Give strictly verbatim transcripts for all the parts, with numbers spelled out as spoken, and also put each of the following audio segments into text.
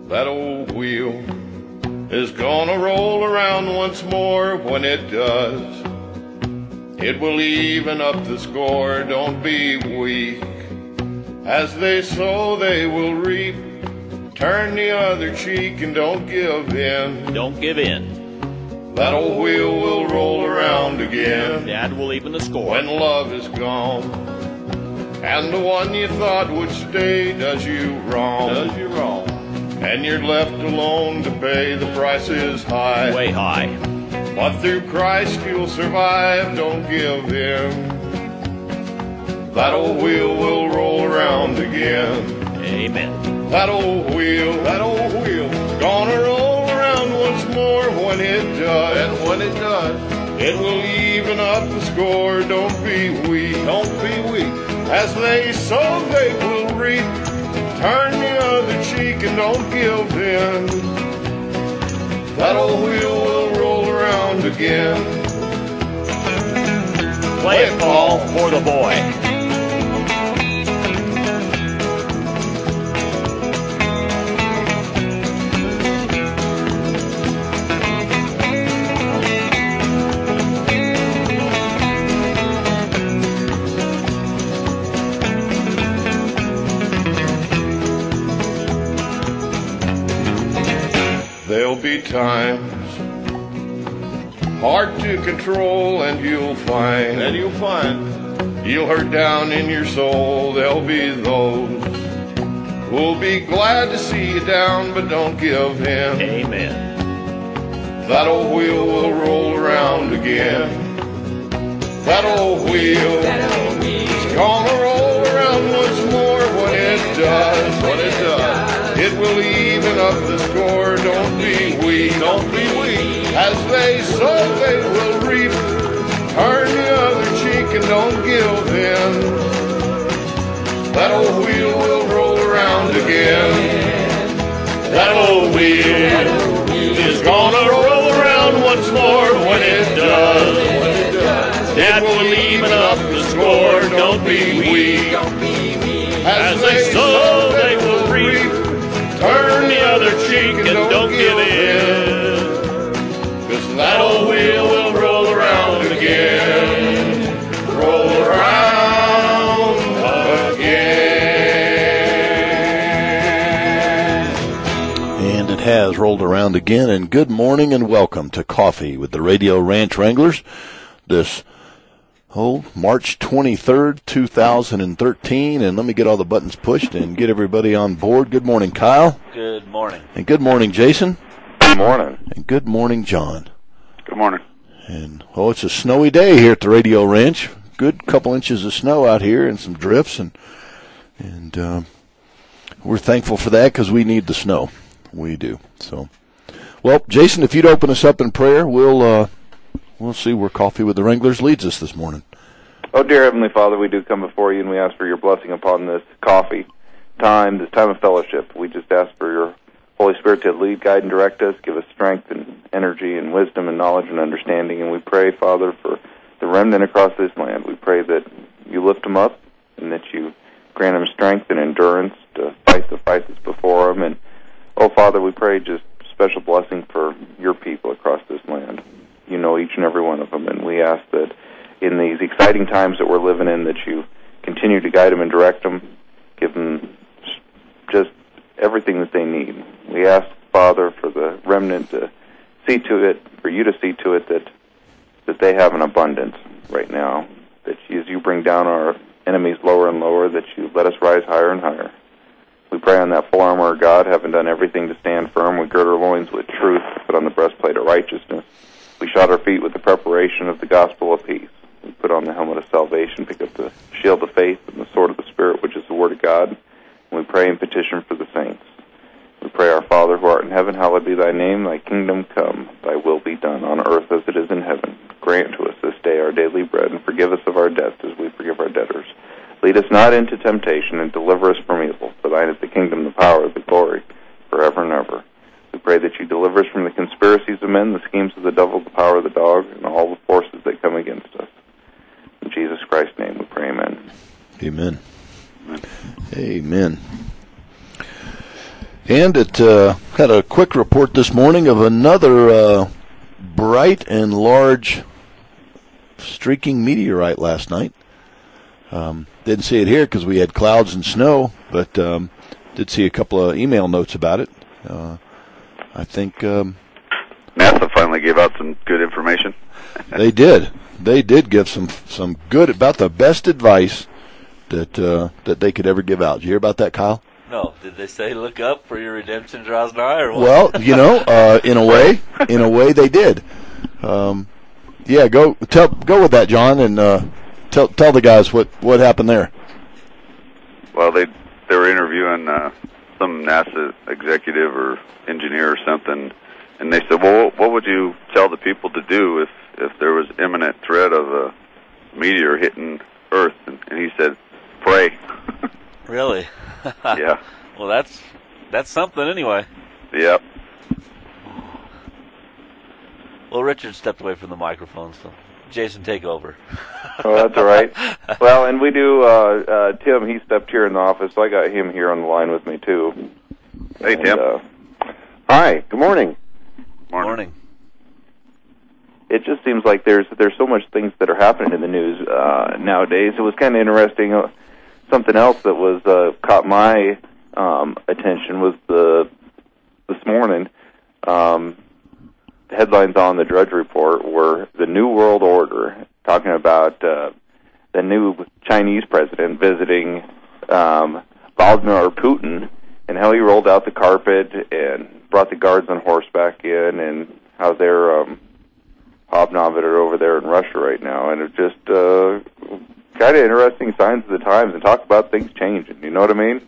That old wheel is gonna roll around once more. When it does, it will even up the score. Don't be weak. As they sow, they will reap. Turn the other cheek and don't give in. Don't give in. That old wheel will roll around again. Dad will even the score. When love is gone, and the one you thought would stay does you wrong. Does you wrong. And you're left alone to pay. The price is high. Way high. But through Christ you'll survive. Don't give in. That old wheel will roll around again. Amen. That old wheel, that old wheel, gonna roll around once more. When it does, and when it does, it will even up the score. Don't be weak, don't be weak. As they sow, they will reap. Turn the other cheek and don't give in. That old wheel will roll around again. Play it, Paul, for the boy. There'll be times hard to control, and you'll find, and you'll find, you'll hurt down in your soul. There'll be those who'll be glad to see you down, but don't give in. Amen. That old wheel will roll around again. That old wheel is gonna roll around once more. When it does, when it does, it will even up the score. Don't be weak, don't be weak. As they sow, they will reap. Turn the other cheek and don't give in. That old wheel will roll around again. That old wheel is gonna roll around once more. When it does, when it does, it will even up the score. Don't be weak. As they sow, they will reap. Turn the other cheek and don't give in. 'Cause that old wheel will roll around again. Roll around again. And it has rolled around again. And good morning and welcome to Coffee with the Radio Ranch Wranglers. This Oh, March twenty-third, two thousand thirteen, and let me get all the buttons pushed and get everybody on board. Good morning, Kyle. Good morning. And good morning, Jason. Good morning. And good morning, John. Good morning. And, oh, it's a snowy day here at the Radio Ranch. Good couple inches of snow out here and some drifts, and and uh, we're thankful for that because we need the snow. We do. So, well, Jason, if you'd open us up in prayer, we'll... Uh, We'll see where Coffee with the Wranglers leads us this morning. Oh, dear Heavenly Father, we do come before you, and we ask for your blessing upon this coffee time, this time of fellowship. We just ask for your Holy Spirit to lead, guide, and direct us, give us strength and energy and wisdom and knowledge and understanding. And we pray, Father, for the remnant across this land. We pray that you lift them up and that you grant them strength and endurance to fight the fight that's before them. And, oh, Father, we pray just special blessing for your people across this land. You know each and every one of them, and we ask that in these exciting times that we're living in, that you continue to guide them and direct them, give them just everything that they need. We ask, Father, for the remnant to see to it, for you to see to it that that they have an abundance right now, that you, as you bring down our enemies lower and lower, that you let us rise higher and higher. We pray on that full armor of God, having done everything to stand firm, we gird our loins with truth, put on the breastplate of righteousness. We shod our feet with the preparation of the gospel of peace. We put on the helmet of salvation, pick up the shield of faith and the sword of the Spirit, which is the word of God. And we pray and petition for the saints. We pray, our Father who art in heaven, hallowed be thy name. Thy kingdom come, thy will be done on earth as it is in heaven. Grant to us this day our daily bread, and forgive us of our debts as we forgive our debtors. Lead us not into temptation, and deliver us from evil. For thine is the kingdom, the power, the glory, forever and ever. We pray that you deliver us from the conspiracies of men, the schemes of the devil, the power of the dog, and all the forces that come against us. In Jesus Christ's name we pray, amen. Amen. Amen. And it uh, had a quick report this morning of another uh, bright and large streaking meteorite last night. Um, didn't see it here because we had clouds and snow, but um, did see a couple of email notes about it. Uh, I think um, NASA finally gave out some good information. They did. They did give some some good, about the best advice that uh, that they could ever give out. Did you hear about that, Kyle? No. Did they say look up for your redemption draws nigh, or what? Well, you know, uh, in a way, in a way they did. Um, yeah, go tell go with that, John, and uh, tell tell the guys what, what happened there. Well, they they were interviewing uh, some NASA executive or engineer or something, and they said, "Well, what would you tell the people to do if if there was imminent threat of a meteor hitting Earth?" And, and he said, "Pray." Really? Yeah. Well, that's that's something anyway. Yep. Well, Richard stepped away from the microphone, so Jason, take over. Oh, that's all right. Well, and we do, uh, uh, Tim, he stepped here in the office, so I got him here on the line with me, too. Hey, And, Tim. Uh, hi, good morning. Morning. Morning. It just seems like there's there's so much things that are happening in the news uh, nowadays. It was kind of interesting. Uh, something else that was uh, caught my um, attention was the this morning. Um, headlines on the Drudge Report were the New World Order, talking about uh, the new Chinese president visiting um, Vladimir Putin, and how he rolled out the carpet and brought the guards on horseback in, and how they're um, hobnobbing it over there in Russia right now. And it's just uh, kind of interesting signs of the times, and talk about things changing. You know what I mean?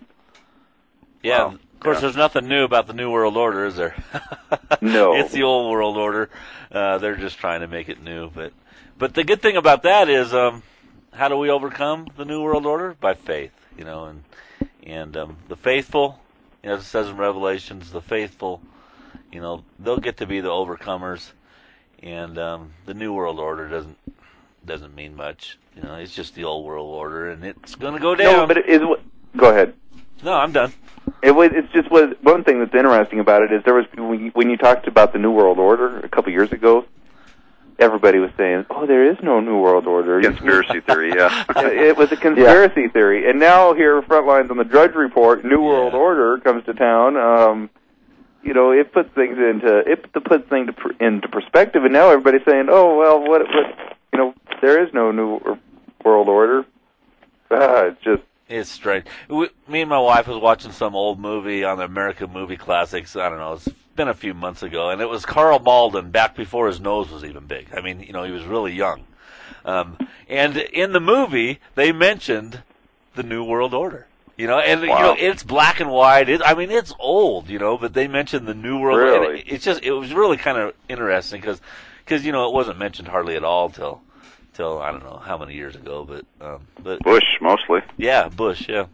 Yeah. Wow. Of course, Yeah. there's nothing new about the New World Order, is there? No. It's the old World Order. Uh, they're just trying to make it new. But but the good thing about that is, um, how do we overcome the New World Order? By faith, you know, and and um, the faithful, you know, as it says in Revelations, the faithful, you know, they'll get to be the overcomers, and um, the New World Order doesn't doesn't mean much. You know, it's just the old World Order, and it's going to go down. No, but it is. Go ahead. No, I'm done. It was. It's just was one thing that's interesting about it is there was when you, when you talked about the New World Order a couple years ago, everybody was saying, "Oh, there is no New World Order." Conspiracy theory, yeah. It was a conspiracy theory, and now here, front lines on the Drudge Report, New World Yeah. Order comes to town. Um, you know, it puts things into it puts things to, into perspective, and now everybody's saying, "Oh, well, what, what, you know, there is no New World Order." Ah, it's just. It's strange. We, me and my wife was watching some old movie on the American Movie Classics. I don't know. It's been a few months ago, and it was Carl Malden back before his nose was even big. I mean, you know, he was really young. Um, and in the movie, they mentioned the New World Order. You know, and Wow. you know, it's black and white. It, I mean, it's old. You know, but they mentioned the New World Order. Really? And it, it's just, it was really kind of interesting because, because you know, it wasn't mentioned hardly at all till. Till I don't know how many years ago, but um, but Bush, mostly. yeah, Bush, yeah,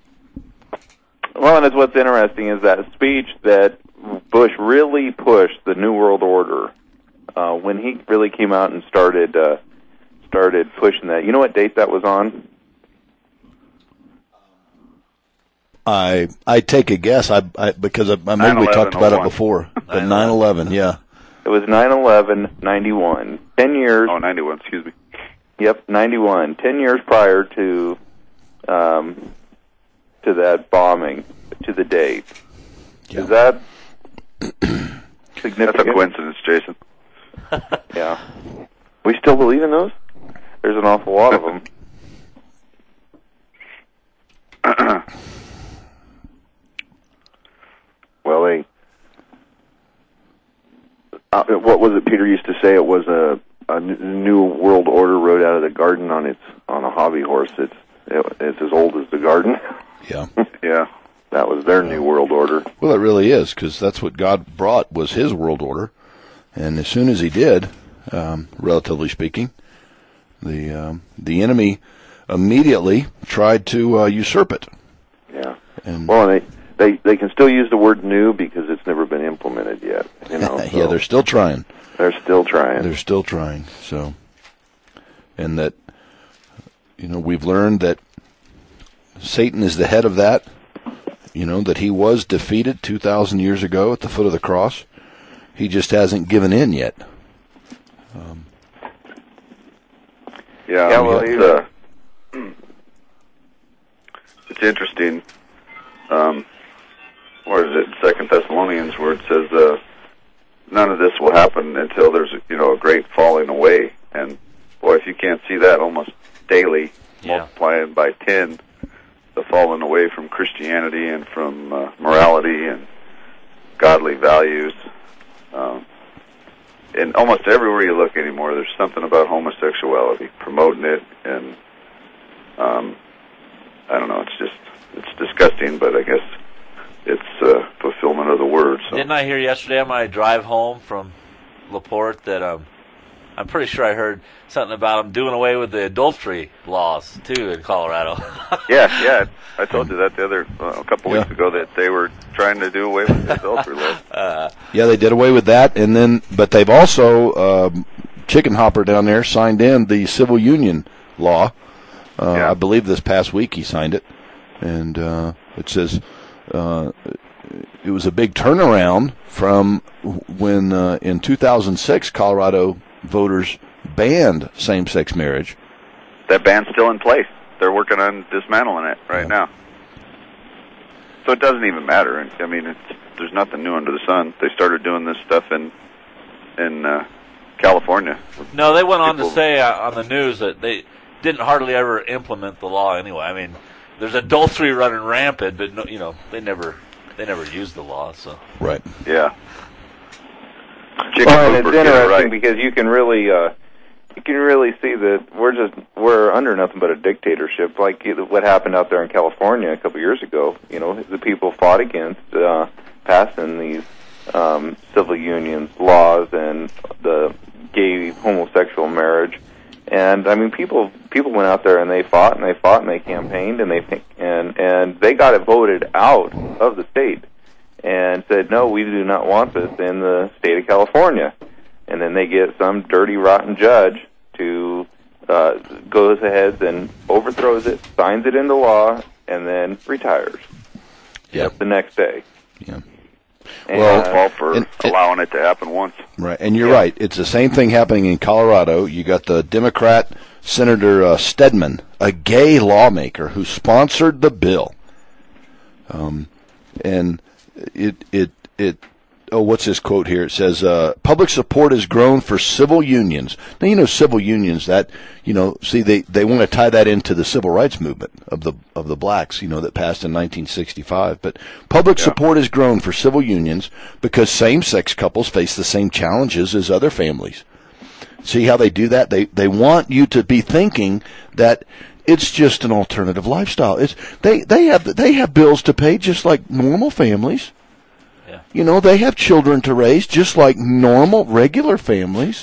Well, and it's what's interesting is that speech that Bush really pushed the New World Order uh, when he really came out and started uh, started pushing that. You know what date that was on? I I take a guess. I, I because I, I maybe we talked about it before. The nine eleven, yeah. It was nine eleven ninety-one. Ten years. Oh, ninety-one, excuse me. Yep, ninety-one. Ten years prior to um, to that bombing, to the date. Yeah. Is that That's significant? a coincidence, Jason. Yeah. We still believe in those? There's an awful lot of them. Well, they, uh, what was it Peter used to say? It was a, a n- new world order rode out of the garden on its on a hobby horse. It's it, it's as old as the garden. Yeah. Yeah. That was their new world order. Well, it really is, because that's what God brought was His world order, and as soon as He did, um, relatively speaking, the um, the enemy immediately tried to uh, usurp it. Yeah. And Well, and they, they they can still use the word new because it's never been implemented yet. You know. yeah, so they're still trying. they're still trying. They're still trying. So, and that, you know, we've learned that Satan is the head of that. you know, that he was defeated two thousand years ago at the foot of the cross. He just hasn't given in yet. Um, yeah, yeah, I mean, well, it's, uh, it's interesting. Um, where is it? Second Thessalonians, where it says, uh, none of this will happen until there's, you know, a great falling away. And boy, if you can't see that almost daily, Yeah. multiplying by ten, the falling away from Christianity and from uh, morality and godly values. Um, and almost everywhere you look anymore, there's something about homosexuality, promoting it, and um, I don't know. It's just it's disgusting, but I guess it's uh, fulfillment of the word. So. Didn't I hear yesterday on my drive home from LaPorte that um, I'm pretty sure I heard something about them doing away with the adultery laws too in Colorado. yeah, yeah. I told you that the other uh, a couple Yeah. weeks ago that they were trying to do away with the adultery laws. Uh, yeah, they did away with that, and then, but they've also, um, Chicken Hopper down there signed in the civil union law. Uh, Yeah. I believe this past week he signed it, and uh, it says uh, it was a big turnaround from when uh, in two thousand six Colorado voters banned same-sex marriage. That ban's still in place. They're working on dismantling it right Yeah. now. So it doesn't even matter. I mean, it's, there's nothing new under the sun. They started doing this stuff in in uh, California. no, they went on to People- say uh, on the news that they didn't hardly ever implement the law anyway. I mean, there's adultery running rampant, but no, you know, they never they never used the law. So Right. Yeah. Chicken Well, and it's Hooper, get it interesting right. because you can really, uh, you can really see that we're just we're under nothing but a dictatorship. Like what happened out there in California a couple years ago. You know, the people fought against uh, passing these um, civil unions laws and the gay homosexual marriage. And I mean, people people went out there and they fought and they fought and they campaigned and they and and they got it voted out of the state. And said, no, we do not want this in the state of California. And then they get some dirty, rotten judge to uh, goes ahead and overthrows it, signs it into law, and then retires. Yeah. The next day. Yeah. And, Well, uh, All for and- allowing it to happen once. Right, and you're Yeah. right. It's the same thing happening in Colorado. You got the Democrat Senator uh, Stedman, a gay lawmaker who sponsored the bill. Um, and it it it. Oh, what's this quote here? It says, uh, "Public support has grown for civil unions." Now, you know, civil unions. That you know, see, they, they want to tie that into the civil rights movement of the of the blacks. You know, that passed in nineteen sixty-five. But public Yeah. support has grown for civil unions because same-sex couples face the same challenges as other families. See how they do that? They they want you to be thinking that it's just an alternative lifestyle. It's they they have they have bills to pay just like normal families. yeah, You know, they have children to raise just like normal, regular families.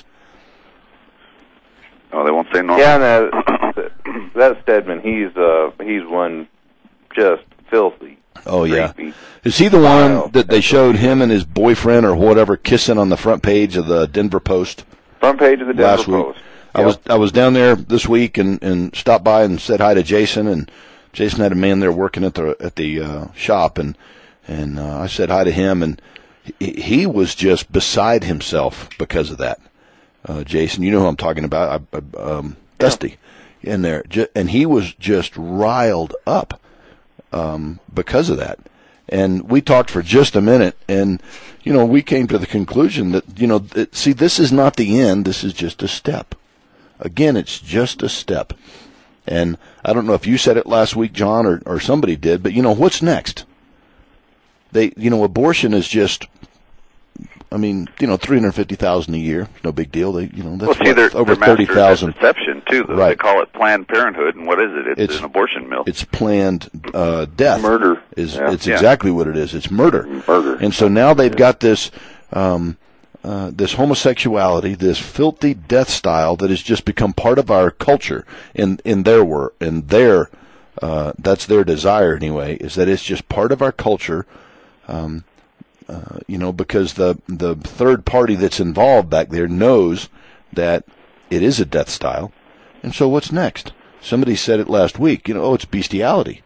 Oh, they won't say no. yeah, and that, that Stedman, he's uh, he's one just filthy. Oh, yeah. creepy. Is he the Wow. one that they showed him and his boyfriend or whatever kissing on the front page of the Denver Post Front page of the Denver last week? Post. I was I was down there this week and, and stopped by and said hi to Jason, and Jason had a man there working at the at the uh, shop, and and uh, I said hi to him, and he, he was just beside himself because of that. Uh, Jason, you know who I'm talking about, I, I, um, Dusty, in there, J- and he was just riled up um, because of that. And we talked for just a minute, and you know we came to the conclusion that you know that, see, this is not the end. This is just a step. Again, it's just a step. And I don't know if you said it last week, John, or, or somebody did, but you know, what's next? They, you know, abortion is just, I mean, you know, three hundred fifty thousand a year, no big deal. They, you know, Well, that's see, what, they're, over they're thirty masters at thousand. deception, too. Though. Right. They call it Planned Parenthood, and what is it? It's, It's- an abortion mill. It's planned uh, death. Murder. Is Yeah. it's Yeah. exactly what it is. It's murder. Murder. And so now they've got this um, uh, this homosexuality, this filthy death style that has just become part of our culture in in their work, in their uh, that's their desire anyway, is that it's just part of our culture. Um, uh, you know, because the the third party that's involved back there knows that it is a death style, and so what's next? Somebody said it last week. You know, oh, it's bestiality.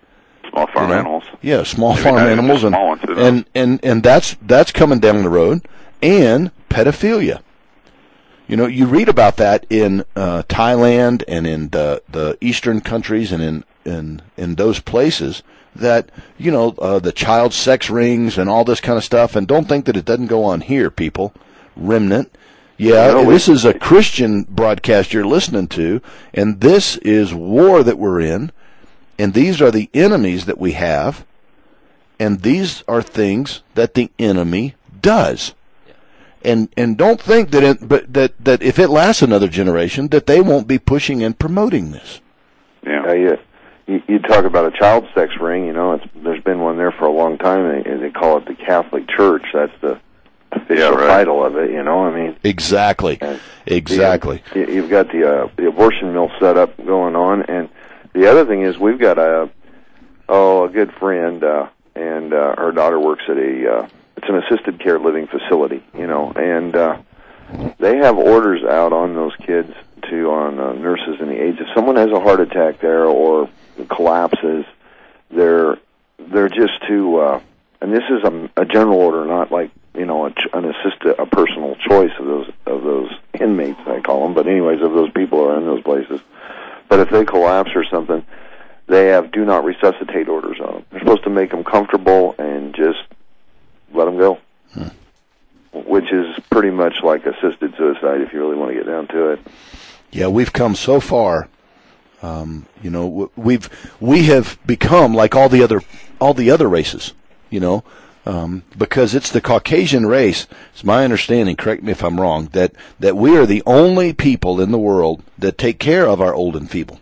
Small farm you know? animals. Yeah, small Maybe farm not even animals, and small ones, who knows? and and and that's that's coming down the road, and pedophilia. You know, you read about that in uh, Thailand and in the the eastern countries and in in in those places that, you know, uh, the child sex rings and all this kind of stuff. And don't think that it doesn't go on here, people. Remnant. Yeah, No, this is a Christian broadcast you're listening to, and this is war that we're in, and these are the enemies that we have, and these are things that the enemy does. And and don't think that it, but that, that if it lasts another generation, that they won't be pushing and promoting this. Yeah. Uh, you, you, you talk about a child sex ring, you know, it's, there's been one there for a long time, and they, they call it the Catholic Church. That's the official Yeah, right. title of it, you know, I mean. Exactly. And Exactly. The, you- you've got the uh, the abortion mill set up going on, and the other thing is we've got a, oh, a good friend, uh, and uh, her daughter works at a, uh, it's an assisted care living facility, you know, and uh, they have orders out on those kids to, on uh, nurses and the aides. If someone has a heart attack there or collapses, they're they're just too, uh, and this is a, a general order, not like, you know, a, an assisted, a personal choice of those of those inmates, I call them, but anyways, of those people who are in those places. But if they collapse or something, they have do not resuscitate orders on them. They're supposed to make them comfortable and just let them go, hmm. which is pretty much like assisted suicide if you really want to get down to it. Yeah, we've come so far. Um, you know, we've we have become like all the other all the other races. You know, um, because it's the Caucasian race. It's my understanding. Correct me if I'm wrong. That that we are the only people in the world that take care of our old and feeble.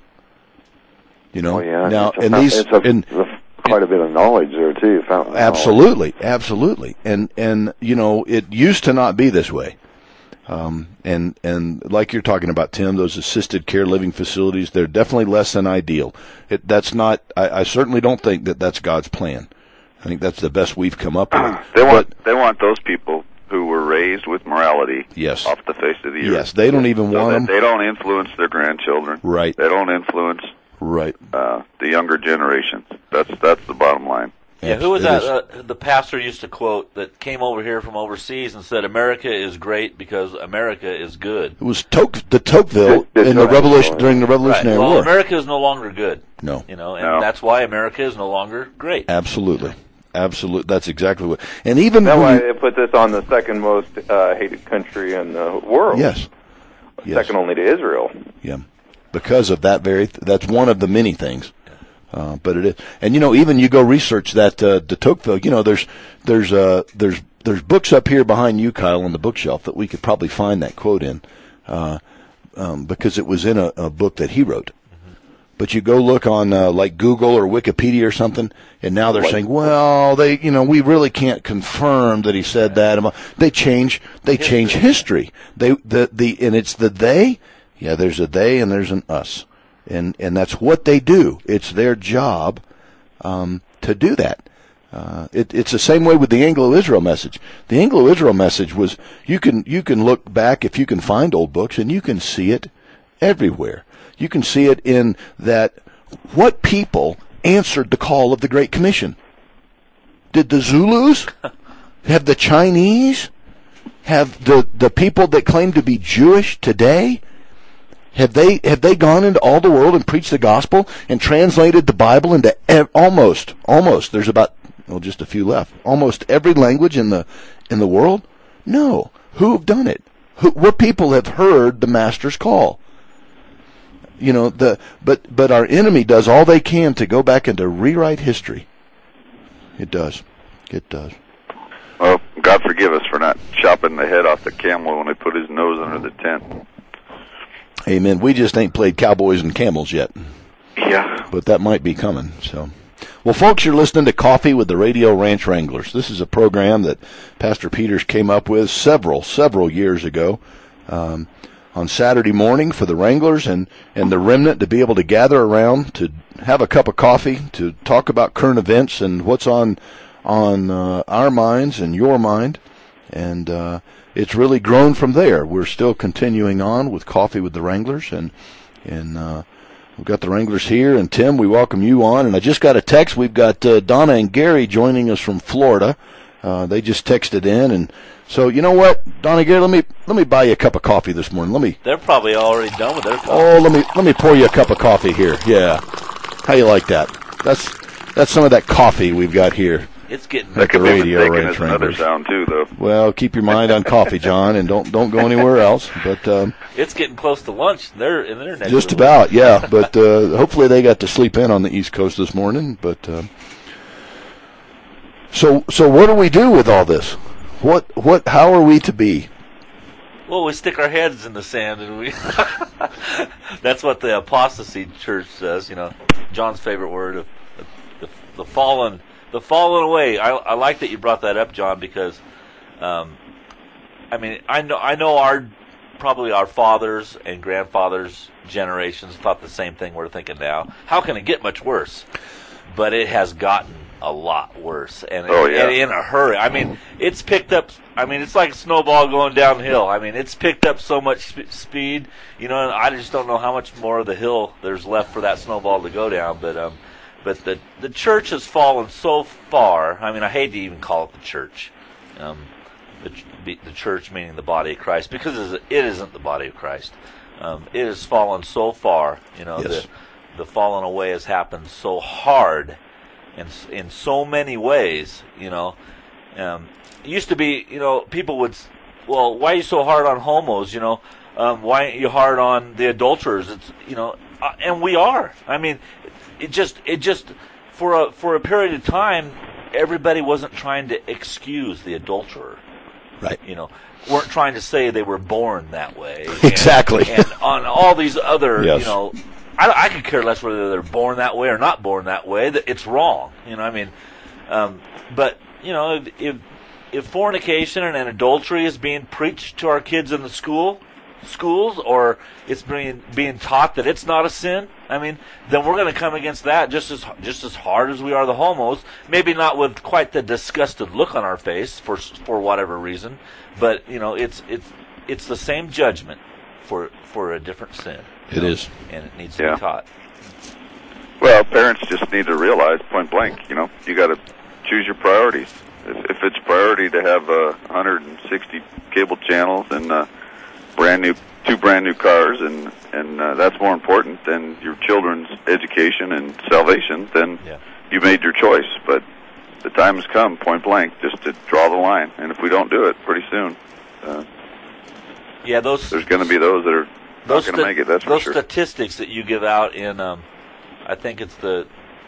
You know, oh, yeah. now it's a, and these it's a, and quite a bit of knowledge there too. Fountain absolutely, knowledge. absolutely, and and you know, it used to not be this way. Um, and, and like you're talking about, Tim, those assisted care living facilities, they're definitely less than ideal. It, that's not, I, I certainly don't think that that's God's plan. I think that's the best we've come up with. They want, but, they want those people who were raised with morality yes. off the face of the earth. Yes, they don't even so want them. They don't influence their grandchildren. Right. They don't influence right. uh, the younger generations. That's, that's the bottom line. Yeah, who was that? Uh, the pastor used to quote that came over here from overseas and said, "America is great because America is good." It was Toque, the Tocqueville The- the in the Tocqueville, revolution yeah. during the Revolutionary Right. Well, War. America is no longer good. No, you know, and No. that's why America is no longer great. absolutely, absolutely. That's exactly what. And even That's when why you- they put this on the second most uh, hated country in the world. yes, yes, Second only to Israel. yeah, because of that very. Th- that's one of the many things. Uh, but it is, and you know, even you go research that uh, de Tocqueville. You know, there's there's uh, there's there's books up here behind you, Kyle, on the bookshelf that we could probably find that quote in, uh, um, because it was in a, a book that he wrote. Mm-hmm. But you go look on uh, like Google or Wikipedia or something, and now they're Like, saying, well, they you know we really can't confirm that he said that. They change they change history. They the the and it's the they. Yeah, there's a they and there's an us. And and that's what they do. It's their job um, to do that. Uh, it, it's the same way with the Anglo-Israel message. The Anglo-Israel message was you can you can look back if you can find old books and you can see it everywhere. You can see it in that what people answered the call of the Great Commission. Did the Zulus? Have the Chinese? Have the the people that claim to be Jewish today? Have they have they gone into all the world and preached the gospel and translated the Bible into ev- almost almost there's about well just a few left almost every language in the in the world? No. Who have done it? Who, what people have heard the Master's call? You know the but but our enemy does all they can to go back and to rewrite history. It does. It does. Well, God forgive us for not chopping the head off the camel when they put his nose under the tent. Amen. We just ain't played cowboys and camels yet. Yeah. But that might be coming. So, well, folks, you're listening to Coffee with the Radio Ranch Wranglers. This is a program that Pastor Peters came up with several, several years ago um, on Saturday morning for the Wranglers and, and the remnant to be able to gather around to have a cup of coffee, to talk about current events and what's on on uh, our minds and your mind. And uh, it's really grown from there. We're still continuing on with Coffee with the Wranglers, and and uh, We've got the Wranglers here, and Tim, we welcome you on. And I just got a text. We've got uh, Donna and Gary joining us from Florida. Uh, they just texted in, and so you know what, Donna and Gary, let me let me buy you a cup of coffee this morning. Let me. They're probably already done with their coffee. Oh, let me let me pour you a cup of coffee here. Yeah, how you like that? That's that's some of that coffee we've got here. It's getting That could the be Radio mistaken Ranch as another Wranglers. sound too, though. Well, keep your mind on coffee, John, and don't don't go anywhere else. But um, it's getting close to lunch. They're in their neck. just of the about, yeah. But uh, hopefully they got to sleep in on the East Coast this morning. But um, so so what do we do with all this? What what? How are we to be? Well, we stick our heads in the sand, and we. That's what the apostasy church says. You know, John's favorite word of the, the, the fallen. The fallen away. I, I like that you brought that up, John, because, um, I mean, I know I know our probably our fathers and grandfathers' generations thought the same thing we're thinking now. How can it get much worse? But it has gotten a lot worse, and, Oh, yeah. and in a hurry. I mean, it's picked up. I mean, it's like a snowball going downhill. I mean, it's picked up so much sp- speed. You know, and I just don't know how much more of the hill there's left for that snowball to go down. But um. But the the church has fallen so far. I mean, I hate to even call it the church. Um, the, the church meaning the body of Christ, because it isn't the body of Christ. Um, it has fallen so far. You know, Yes. the the falling away has happened so hard, and in so many ways. You know, um, it used to be. You know, people would, well, why are you so hard on homos? You know, um, why aren't you hard on the adulterers? It's you know, uh, and we are. I mean. It just, it just, for a for a period of time, everybody wasn't trying to excuse the adulterer, Right. You know, weren't trying to say they were born that way. And, Exactly. And on all these other, Yes. you know, I, I could care less whether they're born that way or not born that way. That it's wrong. You know, I mean, um, but you know, if, if if fornication and adultery is being preached to our kids in the school. schools or it's being being taught that it's not a sin, I mean, then we're going to come against that just as just as hard as we are the homos. Maybe not with quite the disgusted look on our face for for whatever reason, but you know, it's it's it's the same judgment for for a different sin. It know, is, and it needs to Yeah. be taught. Well, parents just need to realize point blank, you know, you got to choose your priorities. If, if it's priority to have uh, one hundred sixty cable channels and uh, brand new two brand new cars, and and uh, that's more important than your children's education and salvation, then Yeah. you made your choice. But the time has come, point blank, just to draw the line. And if we don't do it pretty soon, uh, Yeah, those there's going to be those that are not those going to sta- make it. That's for those sure. statistics that you give out in, um, I think it's the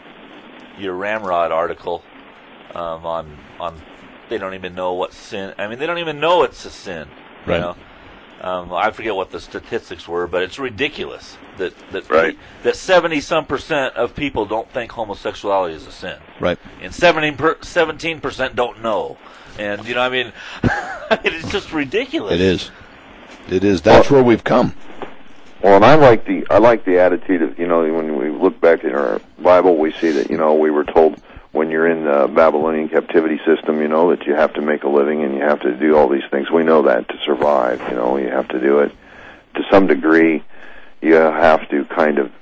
your Ramrod article um, on on. They don't even know what sin. I mean, they don't even know it's a sin. You Right. know? Um, I forget what the statistics were, but it's ridiculous that that Right. that seventy some percent of people don't think homosexuality is a sin, right? and seventeen percent don't know. And you know, I mean, it's just ridiculous. It is. It is. That's where we've come. Well, and I like the I like the attitude of, you know, when we look back in our Bible, we see that, you know, we were told when you're in the Babylonian captivity system, you know, that you have to make a living and you have to do all these things. We know that to survive, you know, you have to do it. To some degree, you have to kind of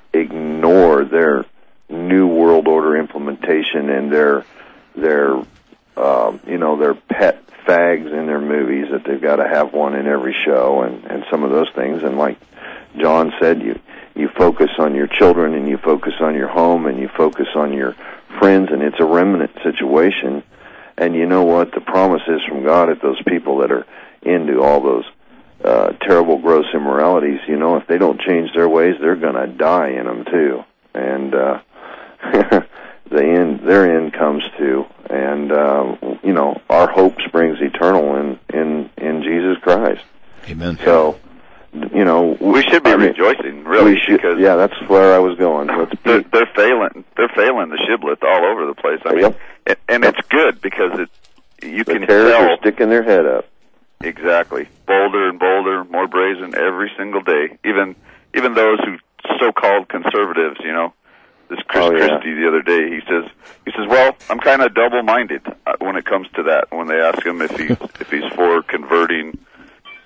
ignore their new world order implementation and their their um, you know, their pet fags in their movies, that they've got to have one in every show, and and some of those things. And like John said, you you focus on your children and you focus on your home and you focus on your friends, and it's a remnant situation. And you know what? The promise is from God that those people that are into all those uh, terrible, gross immoralities, you know, if they don't change their ways, they're going to die in them too. And uh, the end, their end comes too. And uh, you know, our hope springs eternal in in in Jesus Christ. Amen. So, you know, We should be I mean, rejoicing, really, we should, because yeah, that's where I was going. Let's they're, be, they're failing. They're failing the shibboleth all over the place. I mean, Yep. and, and it's good because it you the can terrorists tell are sticking their head up. exactly bolder and bolder, more brazen every single day. Even even those who so-called conservatives, you know, this Chris Oh, yeah. Christie the other day, he says he says, well, I'm kind of double-minded uh, when it comes to that. When they ask him if he's if he's for converting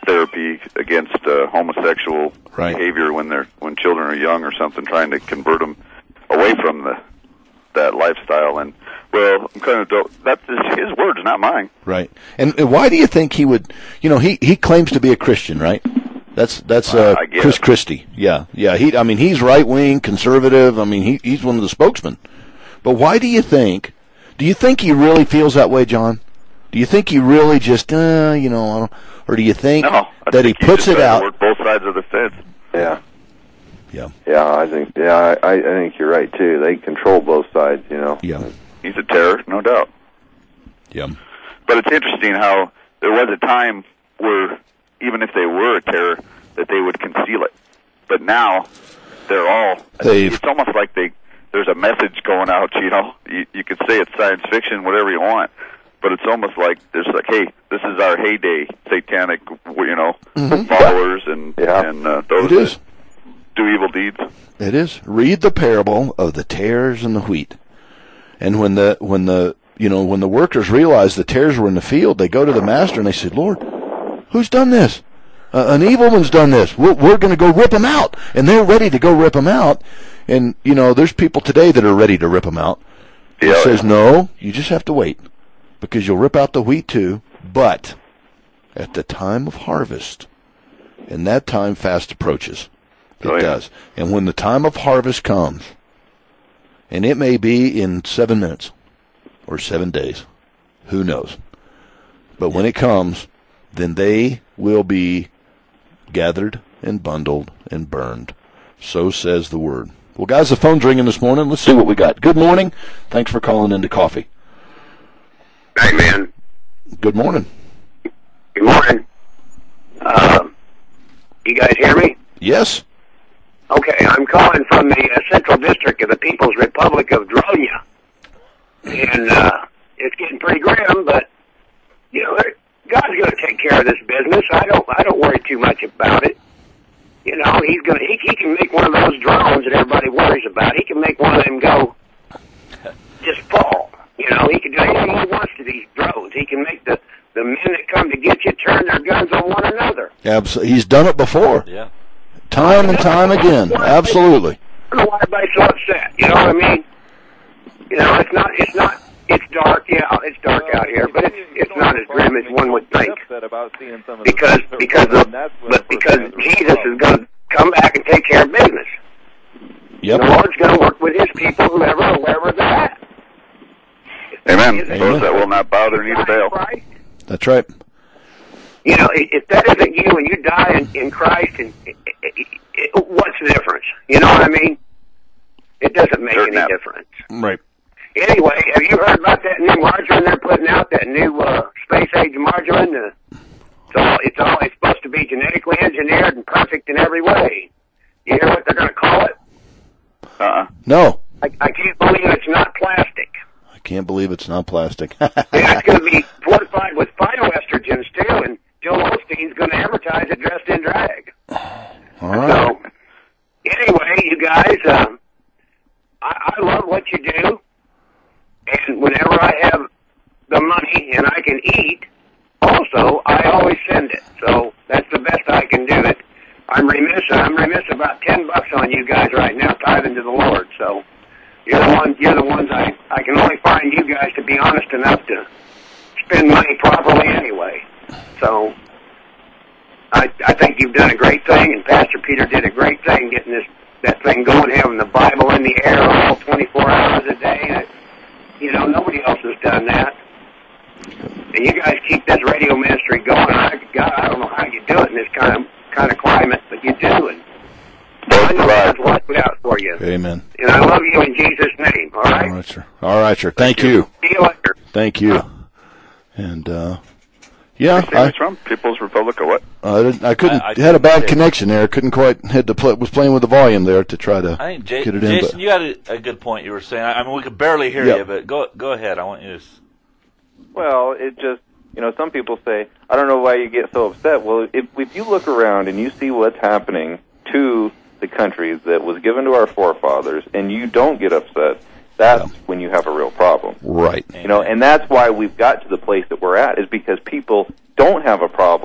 therapy against uh, homosexual Right. behavior when they're when children are young or something, trying to convert them away from the that lifestyle. And well, I'm kind of do- that's his, his words, not mine. Right. And, and why do you think he would? You know, he he claims to be a Christian, right? That's that's uh, Uh, I guess. Chris Christie. Yeah, yeah. He, I mean, he's right wing, conservative. I mean, he he's one of the spokesmen. But why do you think? Do you think he really feels that way, John? Do you think he really just, uh, you know, I don't, or do you think No, I that think he puts just it tries to out? work both sides of the fence. Yeah. Yeah. Yeah, I think. Yeah, I, I think you're right too. They control both sides, you know. Yeah. He's a terror, no doubt. Yeah. But it's interesting how there was a time where even if they were a terror, that they would conceal it. But now they're all. They've- It's almost like they there's a message going out. You know, you, you could say it's science fiction, whatever you want, but it's almost like there's like, hey, this is our heyday, satanic, you know, Mhm. followers and Yeah. and uh, those It is. that do evil deeds. It is. Read the parable of the tares and the wheat. And when the when the you know when the workers realize the tares were in the field, they go to the master and they say, "Lord, who's done this? Uh, an evil one's done this. We're, we're going to go rip him out." And they're ready to go rip him out. And you know, there's people today that are ready to rip him out. He Yeah. says, "No, you just have to wait, because you'll rip out the wheat too. But at the time of harvest, and that time fast approaches." It Oh, yeah. does. And when the time of harvest comes, and it may be in seven minutes or seven days, who knows? But when it comes, then they will be gathered and bundled and burned. So says the word. Well, guys, the phone's ringing this morning. Let's see what we got. Good morning. Thanks for calling into Coffee. Hey, man. Good morning. Good morning. Um, you guys hear me? Yes. Okay, I'm calling from the uh, Central District of the People's Republic of Dronia. And uh, it's getting pretty grim, but, you know, God's going to take care of this business. I don't I don't worry too much about it. You know, he's going to, he, he can make one of those drones that everybody worries about. He can make one of them go just fall. You know, he can do anything he wants to these drones. He can make the, the men that come to get you turn their guns on one another. Absolutely. He's done it before. Yeah. Time and time again. Absolutely. I don't know why everybody's so upset. You know what I mean? You know, it's not, it's not, it's dark. Yeah, it's dark out here, but it's it's not as grim as one would think. Because because of, but because Jesus is going to come back and take care of business. Yep. The Lord's going to work with His people, whoever or wherever they're at. Amen. Amen. Those that will not bow their knee to Baal. Right? That's right. You know, if that isn't you and you die in, in Christ, and it, it, it, what's the difference? You know what I mean? It doesn't make Certain any that. difference. Right. Anyway, have you heard about that new margarine they're putting out? That new uh, space age margarine? Uh, it's all it's all it's supposed to be genetically engineered and perfect in every way. You hear what they're going to call it? Uh-uh. No. I, I can't believe it's not plastic. I can't believe it's not plastic. Yeah, it's going to be fortified with phytoestrogens too, and Joel Osteen's going to advertise it dressed in drag. All right. So, anyway, you guys, um, I, I love what you do, and whenever I have the money and I can eat, also, I always send it. So that's the best I can do. It. I'm remiss. I'm remiss about ten bucks on you guys right now, tithing to the Lord. So you're the ones. You're the ones. I I can only find you guys to be honest enough to spend money properly anyway. So I I think you've done a great thing, and Pastor Peter did a great thing getting this that thing going, having the Bible in the air all twenty-four hours a day. And, you know, nobody else has done that. And you guys keep this radio ministry going. I, God, I don't know how you do it in this kind of kind of climate, but you do, and I know God's watching out for you. Amen. And I love you in Jesus' name. All right. All right, sir. All right, sir. Thank you. See you later. Thank you. And uh, yeah, Where's I, Sammy from? People's Republic or what? I, didn't, I couldn't. I- I had a bad didn't- connection there. Couldn't quite. Had to play. Was playing with the volume there to try to I think J- get it in. Jason, But you got a, a good point you were saying. I, I mean, we could barely hear Yeah. you, but go go ahead. I want you to. s- Well, it just, you know, some people say, I don't know why you get so upset. Well, if, if you look around and you see what's happening to the countries that was given to our forefathers and you don't get upset, that's Yeah. when you have a real problem. right. You know, and that's why we've got to the place that we're at, is because people don't have a problem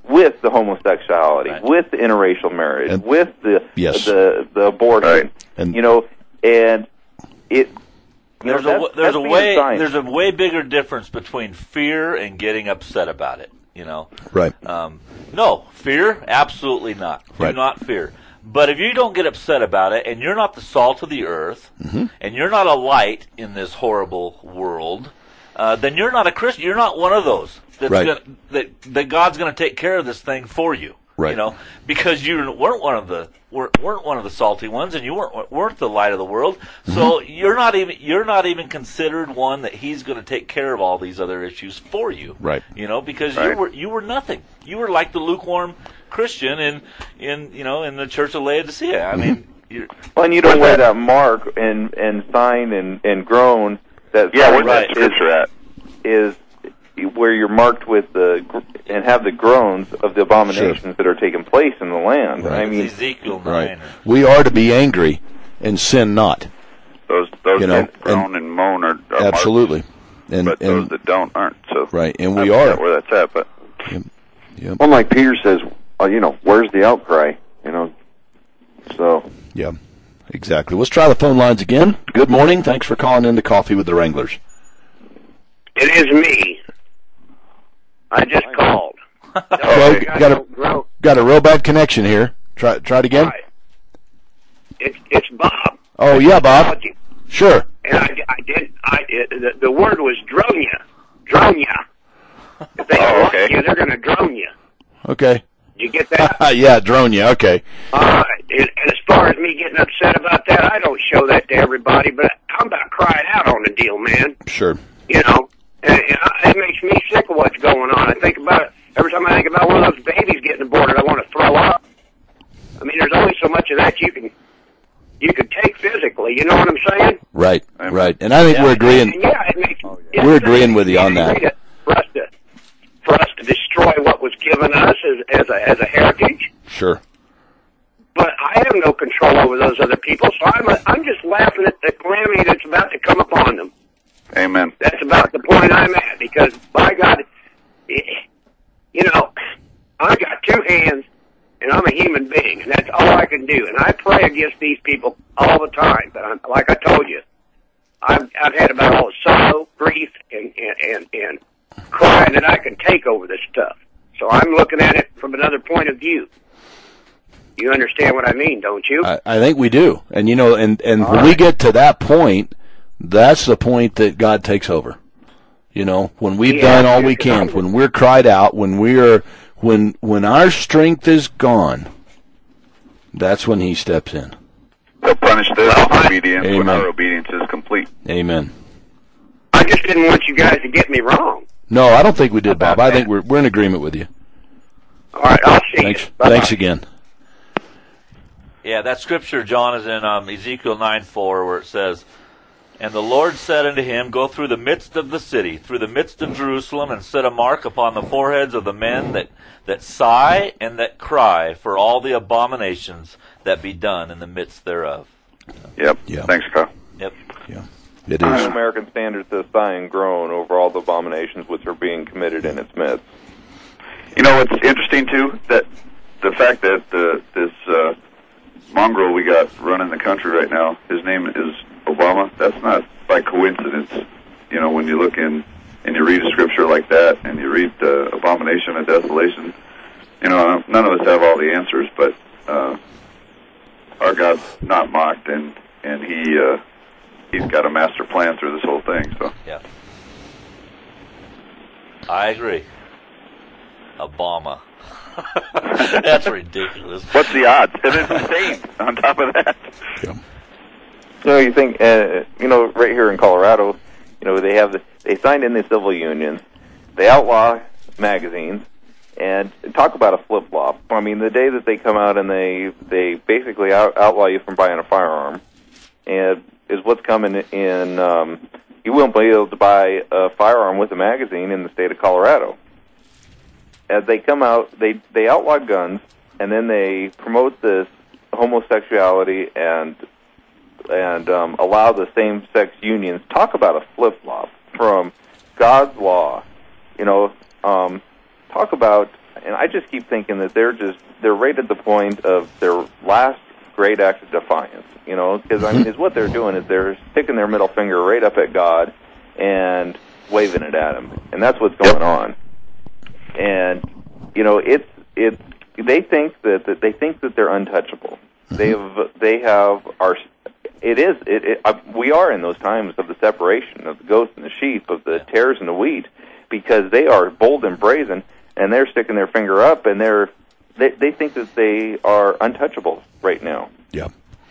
with the homosexuality, Right. with the interracial marriage, And- with the Yes. the the abortion, Right. And- you know, and it. You There's know, a that's, w- there's that's a being way science. there's a way bigger difference between fear and getting upset about it. You know, Right. Um, no fear, absolutely not. Do Right. not fear. But if you don't get upset about it, and you're not the salt of the earth, Mm-hmm. and you're not a light in this horrible world, uh, then you're not a Christian. You're not one of those that's Right. gonna, that that God's going to take care of this thing for you. Right. You know, because you weren't one of the weren't, weren't one of the salty ones, and you weren't weren't the light of the world. So Mm-hmm. you're not even you're not even considered one that He's going to take care of all these other issues for you. Right. You know, because you Right. were you were nothing. You were like the lukewarm Christian in in you know in the Church of Laodicea. I mean, you're, Well, and you don't wear that mark and and sign and and groan that Yeah, where's Right. that scripture at? is where you're marked with the gr- and have the groans of the abominations that are taking place in the land. Right. I mean, Ezekiel nine. Right. We are to be angry and sin not. Those those You know, that groan and moan are, are Absolutely. And, marked, but those and that don't aren't. So right. And I we forget are. where that's at, but Yep. Well, like Peter says, uh, you know, where's the outcry? You know, so Yeah. Exactly. Let's try the phone lines again. Good morning. Thanks for calling in to Coffee with the Wranglers. It is me. I just called. Well, I got a no grow- got a real bad connection here. Try try it again. Right. It's it's Bob. Oh yeah, Bob. Called you. Sure. And I, I did. I it, the, the word was drone you. Drone you. If they don't Oh, like okay. you, they're going to drone you. Okay. Did you get that? yeah, drone you. Okay. All right. And, and as far as me getting upset about that, I don't show that to everybody, but I'm about crying out on the deal, man. Sure. You know, and, and I, it makes me sick of what's going on. I think about it every time I think about one of those babies getting aborted. I want to throw up. I mean, there's only so much of that you can you can take physically. You know what I'm saying? Right. Right. And I think we're agreeing. And yeah, it makes. it's We're agreeing with you on that. agree to- For us to for us to destroy what was given us as as a as a heritage. Sure. But I have no control over those other people, so I'm I'm just laughing at the calamity that's about to come upon them. amen. That's about the point I'm at, because, by God, you know, I got two hands, and I'm a human being, and that's all I can do. And I pray against these people all the time. But I'm, like I told you, I've, I've had about all the sorrow, grief, and, and, and, and crying that I can take over this stuff. So I'm looking at it from another point of view. You understand what I mean, don't you? I, I think we do. And you know, and and All when we right. get to that point, that's the point that God takes over. You know, when we've Yeah, done all we because can, I- when we're cried out, when we're when when our strength is gone, that's when He steps in. They'll punish their disobedience when Amen. our obedience is complete. Amen. I just didn't want you guys to get me wrong. No, I don't think we did, Bob. About I think that. we're we're in agreement with you. All right, I'll see Thanks. you. Bye-bye. Thanks again. Yeah, that scripture, John, is in um, Ezekiel nine four, where it says, "And the Lord said unto him, Go through the midst of the city, through the midst of Jerusalem, and set a mark upon the foreheads of the men that, that sigh and that cry for all the abominations that be done in the midst thereof." Yep. Yeah. Thanks, Kyle. Yep. Yeah, it the is. American Standard says, sigh and groan over all the abominations which are being committed in its midst. You know what's interesting too? That the fact that uh, this uh, mongrel we got running the country right now, his name is Obama. That's not by coincidence. You know, when you look in and you read a scripture like that, and you read uh, abomination and desolation. You know, none of us have all the answers, but uh, our God's not mocked, and and he uh, he's got a master plan through this whole thing. So Yeah. I agree. Obama. That's ridiculous. what's the odds? And it's insane. On top of that. Yeah. You know, you think, uh, you know, right here in Colorado, you know, they have the, they signed in the civil unions, they outlaw magazines, and talk about a flip flop. I mean, the day that they come out and they they basically out, outlaw you from buying a firearm, and is what's coming in. Um, you won't be able to buy a firearm with a magazine in the state of Colorado. As they come out, they they outlaw guns, and then they promote this homosexuality and and um, allow the same-sex unions. Talk about a flip-flop from God's law. You know, um, talk about, and I just keep thinking that they're just they're right at the point of their last great act of defiance. You know, because I mean, is what they're doing is they're sticking their middle finger right up at God and waving it at him, and that's what's going on. And you know, it's it's they think that, that they think that they're untouchable. Mm-hmm. They have they have our. It is it, it uh, we are in those times of the separation of the goats and the sheep, of the tares and the wheat, because they are bold and brazen, and they're sticking their finger up, and they're they they think that they are untouchable right now. Yeah.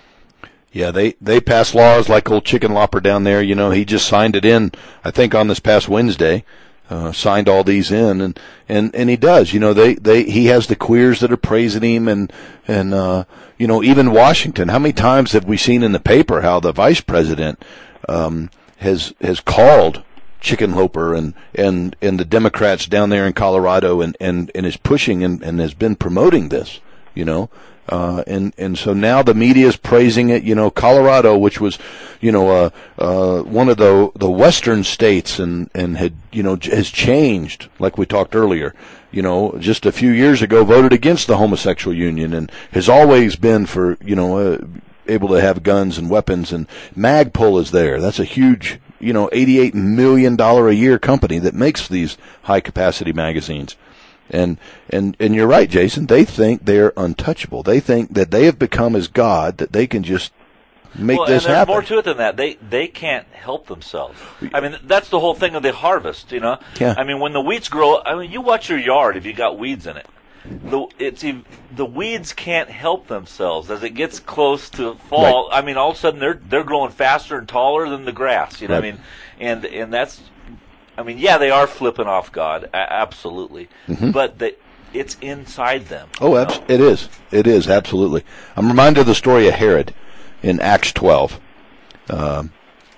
Yeah, they, they pass laws like old Chicken Lopper down there. You know, he just signed it in, I think, on this past Wednesday, uh, signed all these in, and, and, and he does. You know, they, they, he has the queers that are praising him, and, and, uh, you know, even Washington. How many times have we seen in the paper how the vice president, um, has, has called Chicken Loper and, and, and the Democrats down there in Colorado and, and, and is pushing and, and has been promoting this, you know? Uh, and, and so now the media is praising it. You know, Colorado, which was, you know, uh, uh, one of the, the western states and, and had, you know, has changed, like we talked earlier, you know, just a few years ago voted against the homosexual union and has always been for, you know, uh, able to have guns and weapons, and Magpul is there. That's a huge, you know, eighty-eight million dollars a year company that makes these high capacity magazines. And, and, and you're right, Jason. They think they're untouchable. They think that they have become as God, that they can just make well, this and there's happen. more to it than that. They, they can't help themselves. I mean, that's the whole thing of the harvest, you know? Yeah. I mean, when the weeds grow, I mean, you watch your yard if you got weeds in it. The, it's, the weeds can't help themselves. As it gets close to fall, Right. I mean, all of a sudden they're, they're growing faster and taller than the grass, you know Right. what I mean? And, and that's, I mean, yeah, they are flipping off God, a- absolutely. Mm-hmm. But they, it's inside them. Oh, abs- it is. It is, absolutely. I'm reminded of the story of Herod in Acts twelve. Um,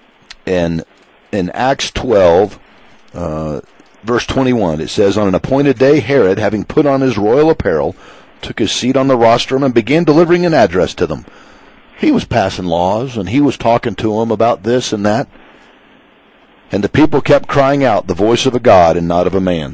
and in Acts twelve, uh, verse twenty-one, it says, "On an appointed day, Herod, having put on his royal apparel, took his seat on the rostrum and began delivering an address to them." He was passing laws, and he was talking to them about this and that. And the people kept crying out, "The voice of a God and not of a man."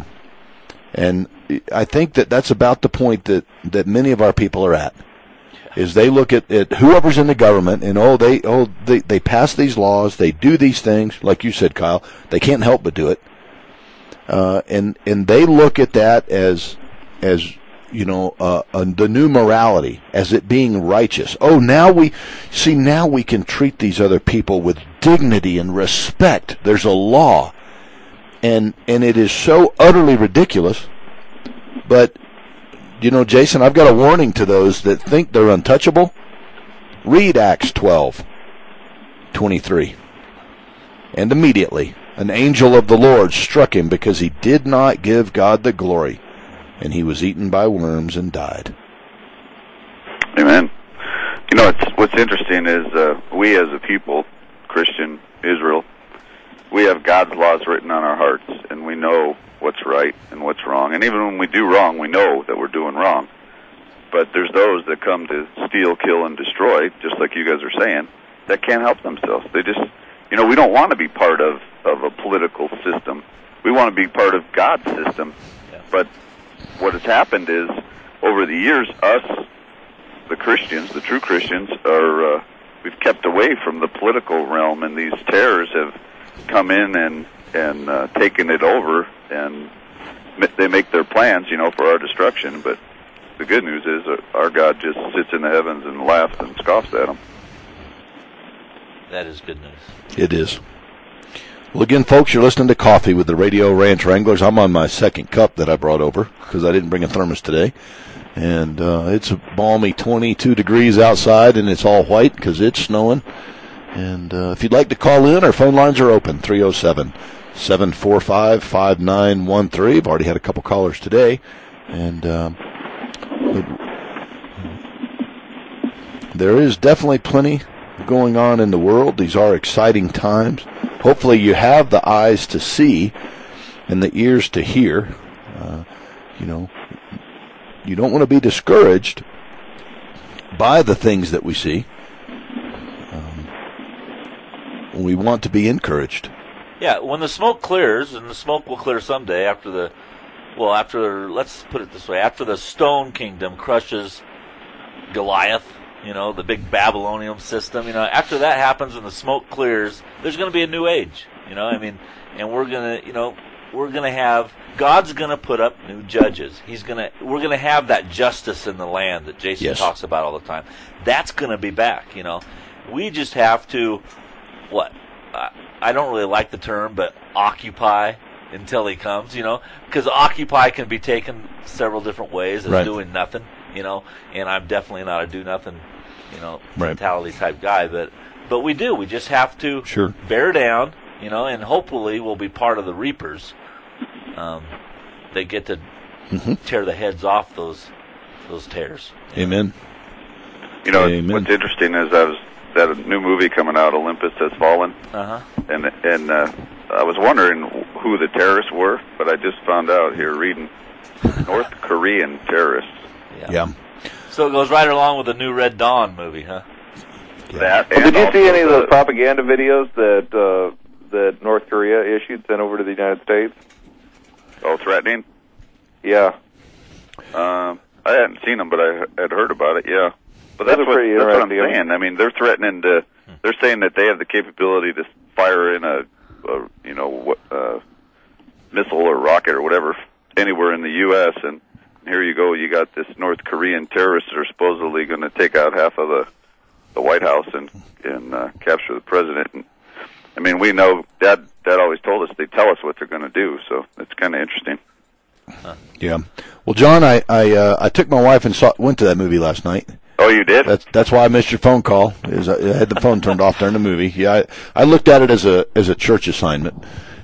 And I think that that's about the point that, that many of our people are at, is they look at, at whoever's in the government and, oh, they, oh, they, they pass these laws, they do these things, like you said, Kyle, they can't help but do it. Uh, and, and they look at that as, as, you know, uh, uh, the new morality, as it being righteous. Oh, now we, see, now we can treat these other people with dignity and respect. There's a law. And, and it is so utterly ridiculous. But, you know, Jason, I've got a warning to those that think they're untouchable. Read Acts twelve twenty-three. "And immediately an angel of the Lord struck him because he did not give God the glory, and he was eaten by worms and died." Amen. You know, it's, what's interesting is uh, we as a people, Christian Israel, we have God's laws written on our hearts, and we know what's right and what's wrong. And even when we do wrong, we know that we're doing wrong. But there's those that come to steal, kill, and destroy, just like you guys are saying, that can't help themselves. They just, you know, we don't want to be part of, of a political system. We want to be part of God's system. But what has happened is, over the years, us, the Christians, the true Christians, are uh, we've kept away from the political realm, and these terrors have come in and and uh, taken it over, and they make their plans, you know, for our destruction. But the good news is that our God just sits in the heavens and laughs and scoffs at them. That is good news. It is. Well, again, folks, you're listening to Coffee with the Radio Ranch Wranglers. I'm on my second cup that I brought over because I didn't bring a thermos today. And uh, it's a balmy twenty-two degrees outside, and it's all white because it's snowing. And uh, if you'd like to call in, our phone lines are open, three oh seven, seven four five, five nine one three. I've already had a couple callers today. And um, there is definitely plenty going on in the world. These are exciting times. Hopefully you have the eyes to see and the ears to hear. Uh, you know, you don't want to be discouraged by the things that we see. Um, we want to be encouraged. Yeah, when the smoke clears, and the smoke will clear someday after the well, after, let's put it this way, after the Stone Kingdom crushes Goliath, you know, the big Babylonian system, you know, after that happens and the smoke clears, there's going to be a new age, you know, I mean, and we're going to, you know, we're going to have, God's going to put up new judges. He's going to, we're going to have that justice in the land that Jason Yes. talks about all the time. That's going to be back, you know. We just have to, what, uh, I don't really like the term, but occupy until he comes, you know, because occupy can be taken several different ways as Right. doing nothing, you know, and I'm definitely not a do nothing, you know, Right. mentality type guy, but, but we do. We just have to Sure. bear down, you know, and hopefully we'll be part of the reapers. Um, they get to Mm-hmm. tear the heads off those those tears. Amen. You know, Amen. what's interesting is I was that a new movie coming out, Olympus Has Fallen, Uh huh. and and uh, I was wondering who the terrorists were, but I just found out here reading North Korean terrorists. Yeah. So it goes right along with the new Red Dawn movie, huh? That Well, and did you see also any of the- those propaganda videos that uh, that North Korea issued, sent over to the United States? Oh, threatening? Yeah. Um, I hadn't seen them, but I had heard about it. Yeah, but Those that's are what, pretty that's what I'm interesting. saying. I mean, they're threatening to. They're saying that they have the capability to fire in a, a you know, uh, missile or rocket or whatever anywhere in the U S And here you go. You got this North Korean terrorists that are supposedly going to take out half of the the White House and and uh, capture the president. And, I mean, we know Dad. Dad always told us they tell us what they're going to do. So it's kind of interesting. Yeah. Well, John, I I, uh, I took my wife and saw, went to that movie last night. Oh, you did? That's that's why I missed your phone call. Is I I had the phone turned off during the movie. Yeah, I, I looked at it as a as a church assignment.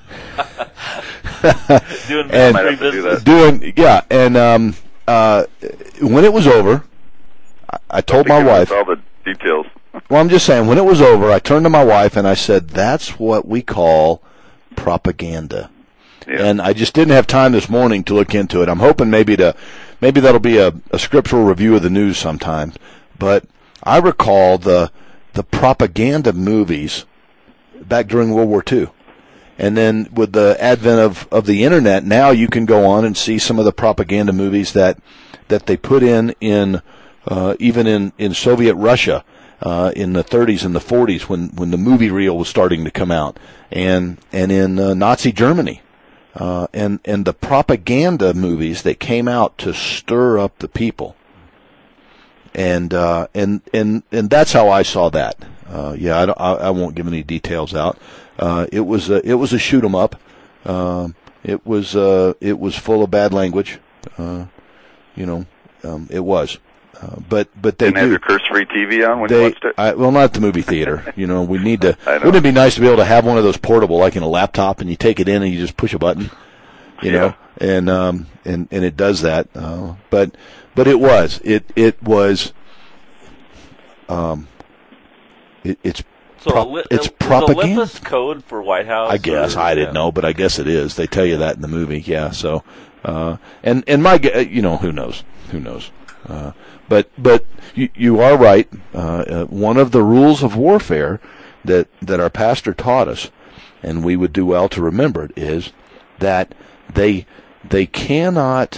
Doing And- ministry Might have to do business. that. Doing yeah, and um uh when it was over, I, I told my Giving us wife. all the details. Well, I'm just saying, when it was over, I turned to my wife and I said, "That's what we call propaganda." Yeah. And I just didn't have time this morning to look into it. I'm hoping maybe to, maybe that'll be a, a scriptural review of the news sometime. But I recall the the propaganda movies back during World War Two. And then with the advent of, of the internet, now you can go on and see some of the propaganda movies that that they put in in uh, even in, in Soviet Russia uh, in the thirties and the forties when, when the movie reel was starting to come out, and and in uh, Nazi Germany. Uh, and, and the propaganda movies that came out to stir up the people. And, uh, and, and, and that's how I saw that. Uh, yeah, I, don't, I, I won't give any details out. Uh, it was a, it was a shoot 'em up. Um, it was, uh, it was full of bad language. Uh, you know, um, it was. Uh, but, but they Didn't have do. your curse-free T V on when They, you watched it? I, well, not at the movie theater. You know, we need to. I know. Wouldn't it be nice to be able to have one of those portable, like in a laptop, and you take it in and you just push a button, you Yeah. know, and um, and and it does that. Uh, but but it was it it was. Um, it, it's So prop- Oli- it's is propaganda. Olympus code for White House? I guess or- I didn't yeah. know, but I guess it is. They tell you that in the movie, yeah. So, uh, and and my, gu- you know, who knows? Who knows? Uh, but but you, you are right. Uh, uh, one of the rules of warfare that that our pastor taught us, and we would do well to remember it, is that they they cannot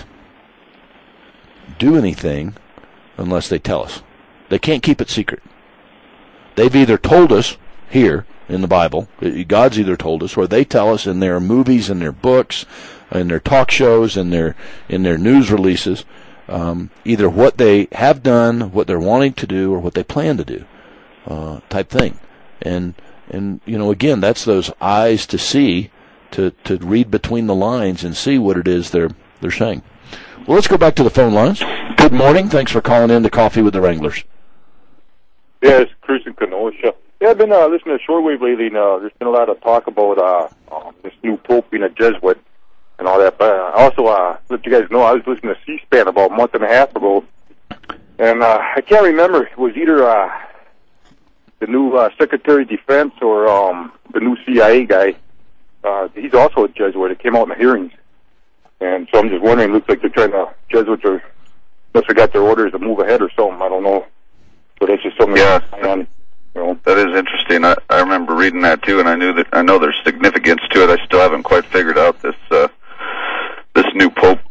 do anything unless they tell us. They can't keep it secret. They've either told us here in the Bible, God's either told us, or they tell us in their movies, in their books, in their talk shows, in their in their news releases, um, either what they have done, what they're wanting to do, or what they plan to do, uh, type thing. And and you know, again, that's those eyes to see, to to read between the lines and see what it is they're they're saying. Well, let's go back to the phone lines. Good morning. Thanks for calling in to Coffee with the Wranglers. Yeah, it's Chris in Kenosha. Yeah, I've been uh, listening to shortwave lately, and uh, there's been a lot of talk about uh, um, this new pope being a Jesuit and all that. But uh, also, uh, let you guys know, I was listening to C-SPAN about a month and a half ago, and uh, I can't remember. It was either uh, the new uh, Secretary of Defense or um, the new C I A guy. Uh, he's also a Jesuit. It came out in the hearings. And so I'm just wondering, it looks like they're trying to, Jesuits are, must have got their orders to move ahead or something. I don't know. But that's just something Yeah. that's on, you know. That is interesting. I, I remember reading that too, and I knew that I know there's significance to it. I still haven't quite figured out this uh, this new pope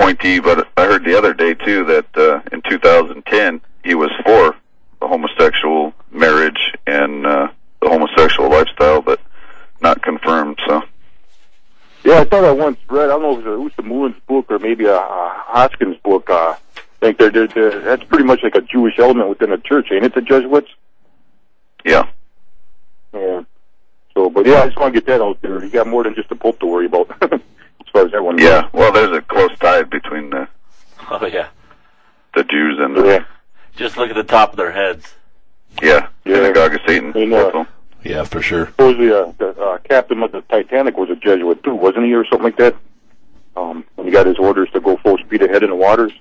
appointee, but I heard the other day too that uh, in two thousand ten he was for the homosexual marriage and uh, the homosexual lifestyle, but not confirmed. So. Yeah, I thought I once read, I don't know if it was the Mullins book or maybe a, a Hoskins book. Uh, I think they're, they're, they're, that's pretty much like a Jewish element within a church, ain't it, the Jesuits? Yeah. Yeah. So, but yeah, I just want to get that out there. You got more than just the Pope to worry about as far as that one goes. Yeah, well, there's a close tie between the Oh, yeah. the Jews and the... Yeah. Just look at the top of their heads. Yeah, Yeah. synagogue of Satan. And, uh, both of them. Yeah, for sure. Supposedly, uh, the uh, captain of the Titanic was a Jesuit too, wasn't he, or something like that? Um, when he got his orders to go full speed ahead in the waters.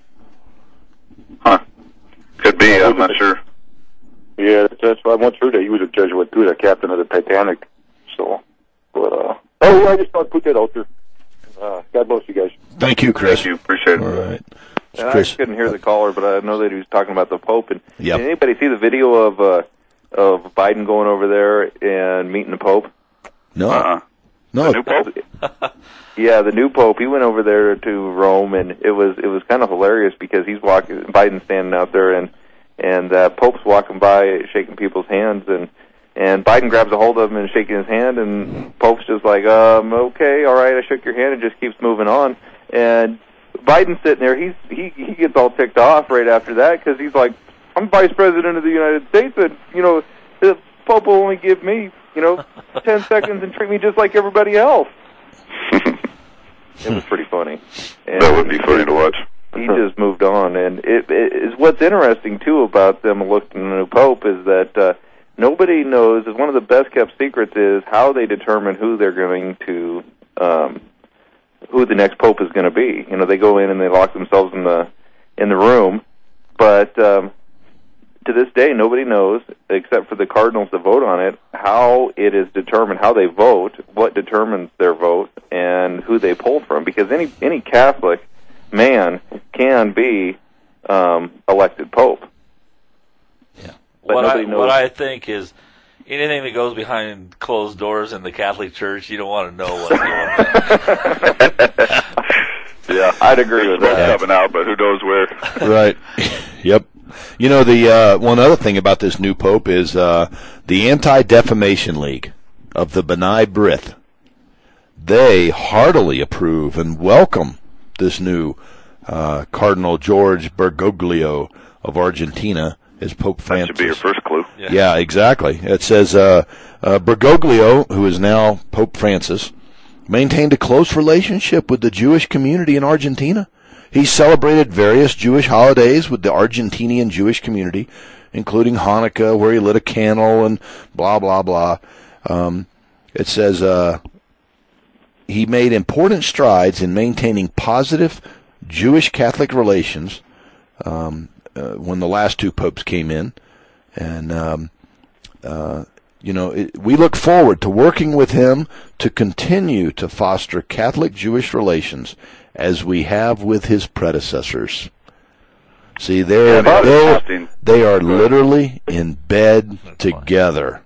Huh. Could be, I'm not sure. Yeah, that's, that's I once heard that he was a Jesuit too, the captain of the Titanic. So, but uh, oh yeah, I just thought I'd put that out there. Uh, God bless you guys. Thank you, Chris. Thank you, appreciate it. All right. And I Chris. couldn't hear the caller, but I know that he was talking about the Pope. And Yep. did anybody see the video of uh, of Biden going over there and meeting the Pope? No. Uh-uh. No. The new Pope? Yeah, the new Pope. He went over there to Rome, and it was it was kind of hilarious because he's walking, Biden's standing out there, and and uh, Pope's walking by, shaking people's hands, and and Biden grabs a hold of him and shaking his hand, and Pope's just like, um, okay, all right, I shook your hand, and just keeps moving on, and Biden's sitting there. He's he he gets all ticked off right after that because he's like, I'm Vice President of the United States, and you know the Pope will only give me you know ten seconds and treat me just like everybody else. It was pretty funny. And That would be funny to watch. He just moved on, and it, it is what's interesting too about them electing the new Pope is that uh, nobody knows. Is one of the best kept secrets is how they determine who they're going to. Um, who the next pope is going to be. You know, they go in and they lock themselves in the in the room, but um, to this day, nobody knows, except for the cardinals that vote on it, how it is determined, how they vote, what determines their vote, and who they pull from. Because any any Catholic man can be um, elected pope. Yeah. But What I, nobody knows. what I think is anything that goes behind closed doors in the Catholic Church, you don't want to know what's going on. Yeah, I'd agree with Smoke's that. coming out, but who knows where. Right. Yep. You know, the uh, one other thing about this new pope is uh, the Anti-Defamation League of the B'nai B'rith. They heartily approve and welcome this new uh, Cardinal George Bergoglio of Argentina as Pope That Francis. should be your first clue. Yeah. Yeah, exactly. It says uh, uh, Bergoglio, who is now Pope Francis, maintained a close relationship with the Jewish community in Argentina. He celebrated various Jewish holidays with the Argentinian Jewish community, including Hanukkah, where he lit a candle and blah, blah, blah. Um, it says uh, he made important strides in maintaining positive Jewish-Catholic relations um, uh, when the last two popes came in. And, um, uh, you know, it, we look forward to working with him to continue to foster Catholic-Jewish relations as we have with his predecessors. See, they're, Yeah, that is they're, interesting. they are literally in bed together.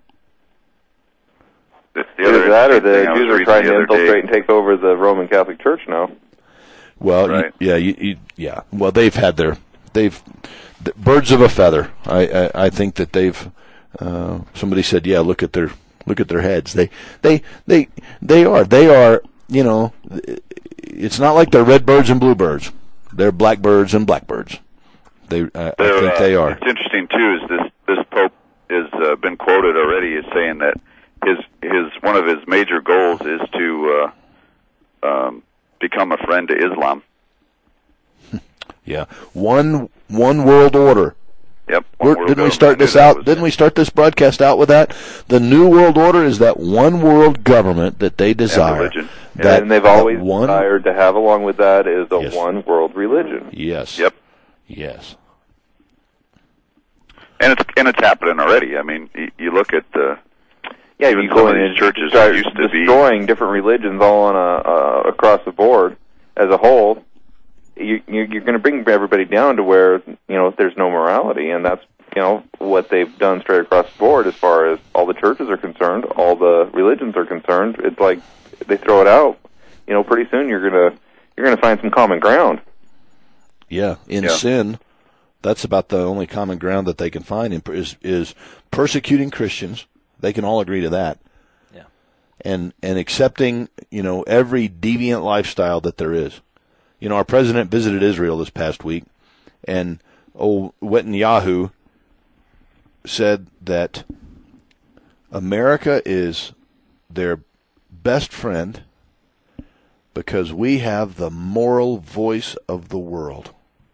The, the other Either that or interesting the thing I was Jews are reading trying the to other infiltrate day- and take over the Roman Catholic Church now. Well, Right. you, yeah, you, you, yeah. Well, they've had their, they've, the birds of a feather. I, I, I think that they've. Uh, somebody said, yeah, look at their, look at their heads. They, they, they, they are, they are. You know, it's not like they're red birds and blue birds. They're blackbirds and blackbirds. They, I, I They're, think uh, they are. It's interesting too. Is this this pope has uh, been quoted already as saying that his his one of his major goals is to uh, um, become a friend to Islam. Yeah, one, one world order. Yep. We're, One world didn't we government. start I knew this that out? was- Didn't we start this broadcast out with that? The new world order is that one world government that they desire. religion. That, and they've that always one. desired to have along with that is a Yes. one world religion. Yes. Yep. Yes. And it's and it's happening already. I mean, you, you look at the Yeah, Even you some go of in these and churches start that used to be- destroying different religions all on a uh, across the board as a whole. You, you, you're going to bring everybody down to where you know there's no morality, and that's you know what they've done straight across the board as far as all the churches are concerned, all the religions are concerned. It's like they throw it out. You know, pretty soon you're gonna you're going to find some common ground. Yeah, in Yeah. sin, that's about the only common ground that they can find in, is is persecuting Christians. They can all agree to that. Yeah. And and accepting, you know, every deviant lifestyle that there is. You know, our president visited Israel this past week, and old Netanyahu said that America is their best friend because we have the moral voice of the world.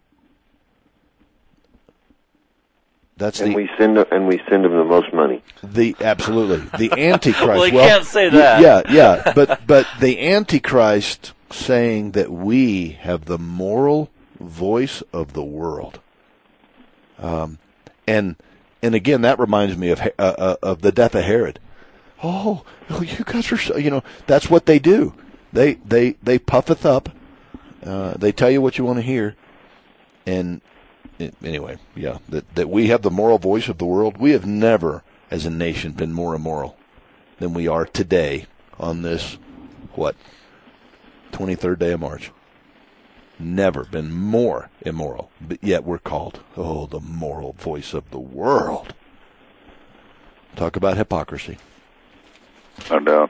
That's and the we send and we send them the most money. the absolutely the Antichrist. Well, you can't say that. Yeah, yeah, but but the Antichrist saying that we have the moral voice of the world. Um, and and again, that reminds me of uh, uh, of the death of Herod. Oh, oh, you guys are so, you know, that's what they do. They they they puffeth up. Uh, they tell you what you want to hear, and it, anyway, yeah, that that we have the moral voice of the world. We have never, as a nation, been more immoral than we are today on this what twenty-third day of March. Never been more immoral, but yet we're called, oh, the moral voice of the world. Talk about hypocrisy. No doubt.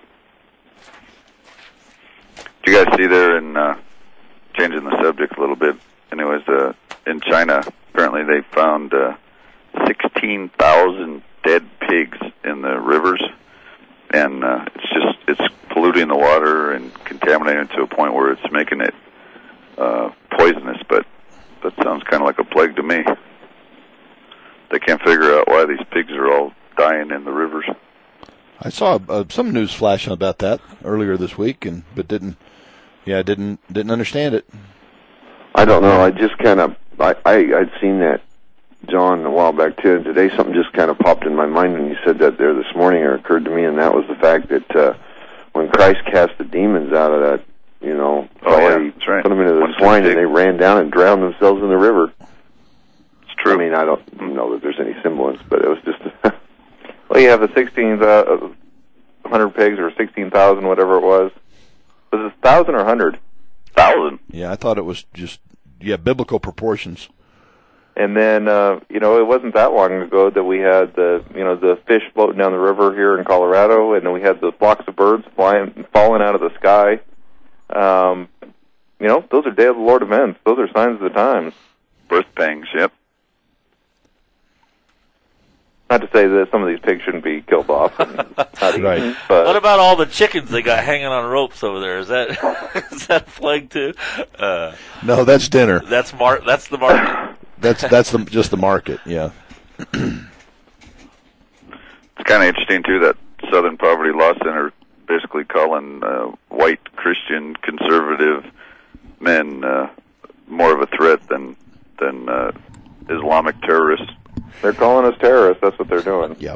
Do you guys see there in, uh, changing the subject a little bit, anyways, uh, in China, apparently they found uh, sixteen thousand dead pigs in the rivers, and uh, it's just, it's polluting the water and contaminating it to a point where it's making it uh, poisonous, but that sounds kind of like a plague to me. They can't figure out why these pigs are all dying in the rivers. I saw uh, some news flashing about that earlier this week, and but didn't, yeah, didn't didn't understand it. I don't know. I just kind of I, I I'd seen that, John, a while back too, and today something just kind of popped in my mind when you said that there this morning, or occurred to me, and that was the fact that uh, when Christ cast the demons out of that, you know, Oh, yeah, he that's right. put them into the One swine, pig. and they ran down and drowned themselves in the river. It's true. I mean, I don't know that there's any semblance, but it was just. Well, you have the sixteen uh, hundred pigs or sixteen thousand, whatever it was. Was it thousand or hundred? Thousand. Yeah, I thought it was just yeah biblical proportions. And then, uh, you know, it wasn't that long ago that we had the, you know, the fish floating down the river here in Colorado, and then we had the flocks of birds flying, falling out of the sky. Um, you know, those are Day of the Lord events. Those are signs of the times. Birth pangs, yep. Not to say that some of these pigs shouldn't be killed off and not eaten, Right. but What about all the chickens they got hanging on ropes over there? Is that is that a plague too? Uh, No, that's dinner. that's mar- That's the market. That's that's the, just the market. Yeah. It's kind of interesting, too, that Southern Poverty Law Center basically calling uh, white Christian conservative men uh, more of a threat than, than uh, Islamic terrorists. they're calling us terrorists. That's what they're doing. Yeah.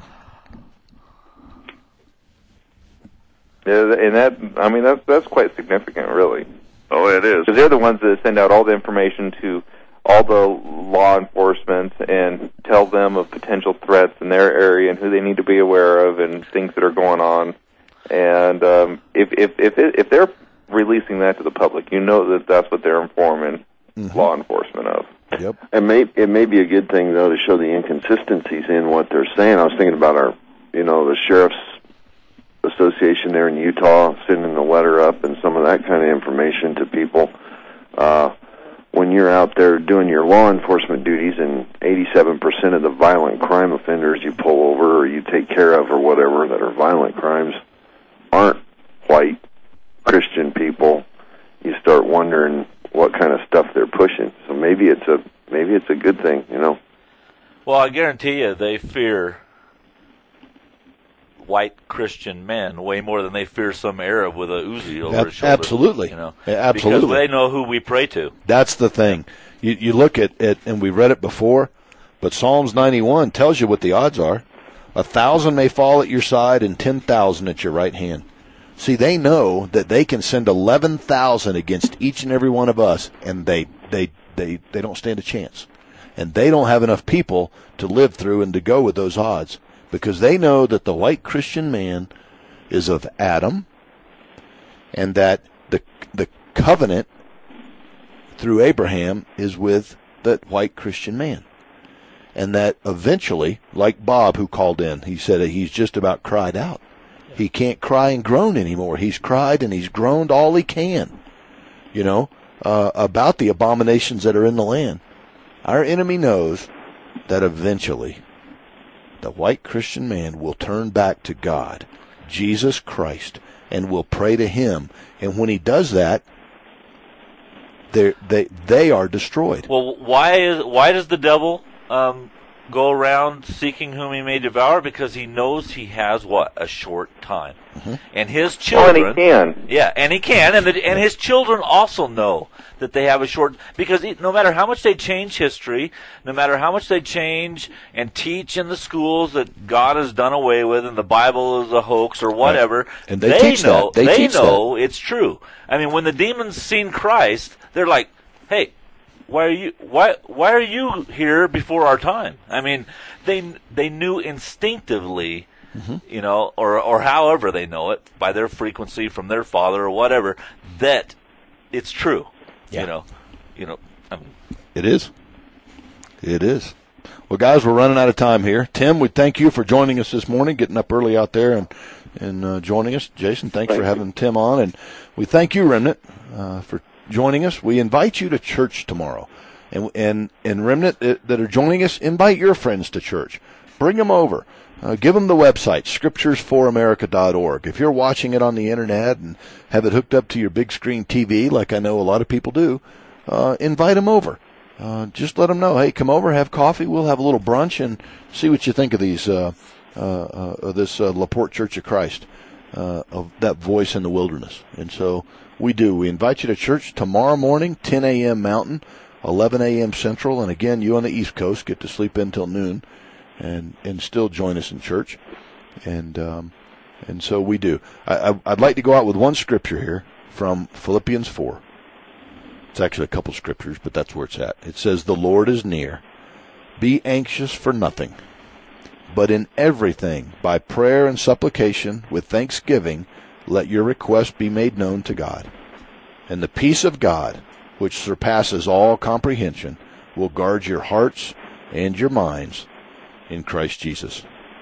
Yeah, and that, I mean, that's that's quite significant, really. Oh, it is. Because they're the ones that send out all the information to all the law enforcement and tell them of potential threats in their area and who they need to be aware of and things that are going on. And um, if if if it, if they're releasing that to the public, you know that that's what they're informing Mm-hmm. law enforcement of. Yep. It may it may be a good thing though to show the inconsistencies in what they're saying. I was thinking about our, you know, the sheriff's association there in Utah sending the letter up and some of that kind of information to people. Uh, when you're out there doing your law enforcement duties, and eighty-seven percent of the violent crime offenders you pull over or you take care of or whatever that are violent crimes aren't white Christian people, you start wondering what kind of stuff they're pushing. So maybe it's a maybe it's a good thing, you know. Well, I guarantee you, they fear white Christian men way more than they fear some Arab with a Uzi over Ab- his shoulder. absolutely. You know, Yeah, absolutely. because they know who we pray to. That's the thing. You you look at it, and we read it before, but Psalms ninety-one tells you what the odds are. A thousand may fall at your side and ten thousand at your right hand. See, they know that they can send eleven thousand against each and every one of us, and they, they, they, they don't stand a chance. And they don't have enough people to live through and to go with those odds, because they know that the white Christian man is of Adam, and that the the covenant through Abraham is with that white Christian man. And that eventually, like Bob who called in, he said he's just about cried out. He can't cry and groan anymore. He's cried and he's groaned all he can, you know, uh, about the abominations that are in the land. Our enemy knows that eventually the white Christian man will turn back to God, Jesus Christ, and will pray to him. And when he does that, they they they are destroyed. Well, why is why does the devil um, go around seeking whom he may devour? Because he knows he has what? A short time. Mm-hmm. And his children... Oh, and he can. Yeah, and he can. And, the, and his children also know that they have a short... Because no matter how much they change history, no matter how much they change and teach in the schools that God has done away with and the Bible is a hoax or whatever, right. And they, they teach know, that. They, they teach know that. It's true. I mean, when the demons seen Christ, they're like, hey... Why are you why why are you here before our time? I mean, they they knew instinctively, mm-hmm. you know, or or however they know it by their frequency from their father or whatever, that it's true. Yeah. You know, you know. I mean, it is. It is. Well, guys, we're running out of time here. Tim, we thank you for joining us this morning, getting up early out there and and uh, joining us. Jason, thanks thank for you. having Tim on, and we thank you, Remnant, uh, for joining us. We invite you to church tomorrow, and and and Remnant that are joining us, invite your friends to church. Bring them over. Uh, give them the website, scriptures for america dot org. If you're watching it on the internet and have it hooked up to your big screen T V, like I know a lot of people do, uh, invite them over. Uh, just let them know, hey, come over, have coffee. We'll have a little brunch and see what you think of these uh, uh, uh, of this uh, LaPorte Church of Christ, uh, of that voice in the wilderness. And so. We do. We invite you to church tomorrow morning, ten a.m. Mountain, eleven a.m. Central. And again, you on the East Coast get to sleep in till noon and, and still join us in church. And um, and so we do. I, I, I'd like to go out with one scripture here from Philippians four. It's actually a couple scriptures, but that's where it's at. It says, the Lord is near. Be anxious for nothing, but in everything, by prayer and supplication, with thanksgiving, let your request be made known to God. And the peace of God, which surpasses all comprehension, will guard your hearts and your minds in Christ Jesus.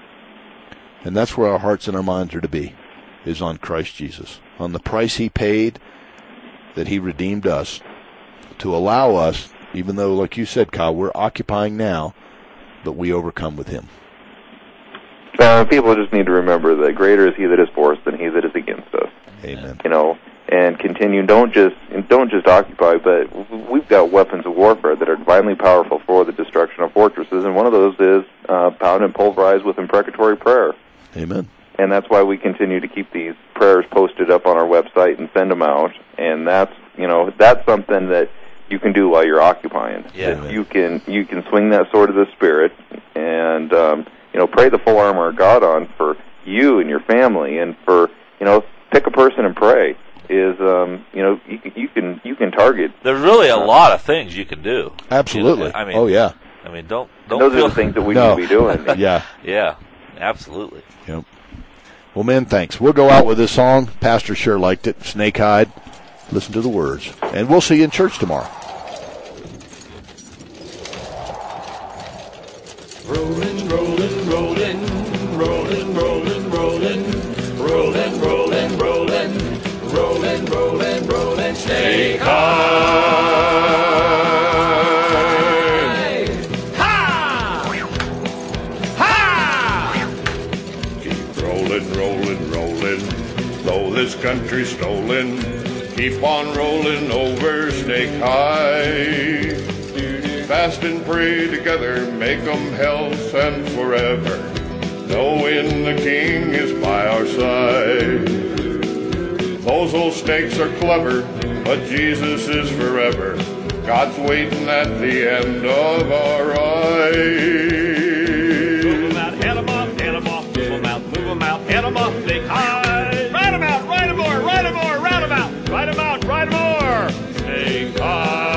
And that's where our hearts and our minds are to be, is on Christ Jesus, on the price he paid, that he redeemed us, to allow us, even though, like you said, Kyle, we're occupying now, but we overcome with him. Uh, people just need to remember that greater is he that is for us than he that is against us. Amen. You know, and continue. Don't just don't just occupy, but we've got weapons of warfare that are divinely powerful for the destruction of fortresses, and one of those is uh, pound and pulverize with imprecatory prayer. Amen. And that's why we continue to keep these prayers posted up on our website and send them out. And that's you know that's something that you can do while you're occupying. Yeah. You can you can swing that sword of the Spirit and. Um, You know, pray the full armor of God on for you and your family, and for you know, pick a person and pray. Is um, you know, you can you can you can target. There's really a lot of things you can do. Absolutely. You know, I mean, oh yeah. I mean, don't don't. Those feel, are the things that we no. need to be doing. yeah. Yeah, absolutely. Yep. Well, man, thanks. We'll go out with this song. Pastor sure liked it. Snake Hide. Listen to the words, and we'll see you in church tomorrow. Rolling, rolling, rolling, rolling, rolling, rolling, rolling, rolling, rolling, rolling, rolling, rolling, snake high. Ha! Ha! Keep rolling, rolling, rolling, though this country's stolen. Keep on rolling over Snake High. Fast and pray together, make 'em health and forever, knowing the King is by our side. Those old snakes are clever, but Jesus is forever. God's waiting at the end of our ride. Move 'em out, head 'em off, head 'em off, move 'em out, move 'em out, head 'em off, snake high. Ride 'em out, ride 'em more, ride 'em more, ride 'em out, ride 'em out, ride 'em more, snake high.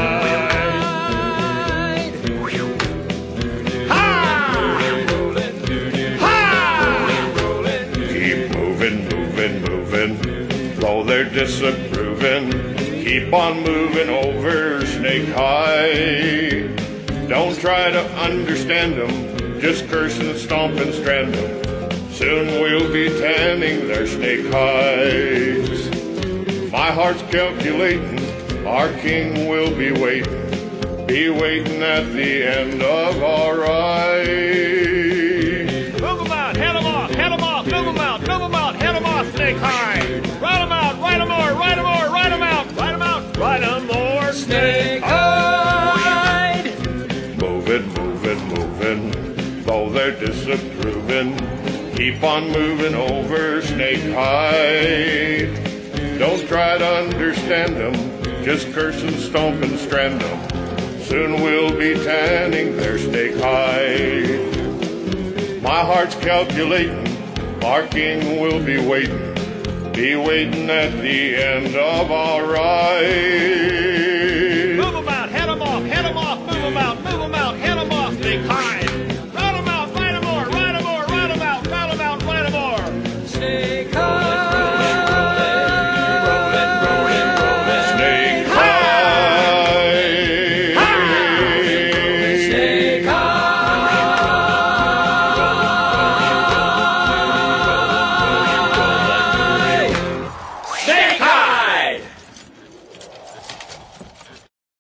Though they're disapproving, Keep on moving over Snake High. Don't try to understand them, just curse and stomp and strand them. Soon we'll be tanning their snake hides. My heart's calculating, our king will be waiting, be waiting at the end of our ride. Move 'em out, head 'em off, head 'em off, move 'em out, move 'em out, head 'em off, Snake High. Ride 'em out, ride 'em more, ride 'em more, ride 'em out, ride 'em out, ride 'em more, Snake High. Move it, move it, moving, though they're disapproving. Keep on moving over Snake High. Don't try to understand them, just curse and stomp and strand them. Soon we'll be tanning their snake hide. My heart's calculating, our king will be waiting, be waiting at the end of our ride.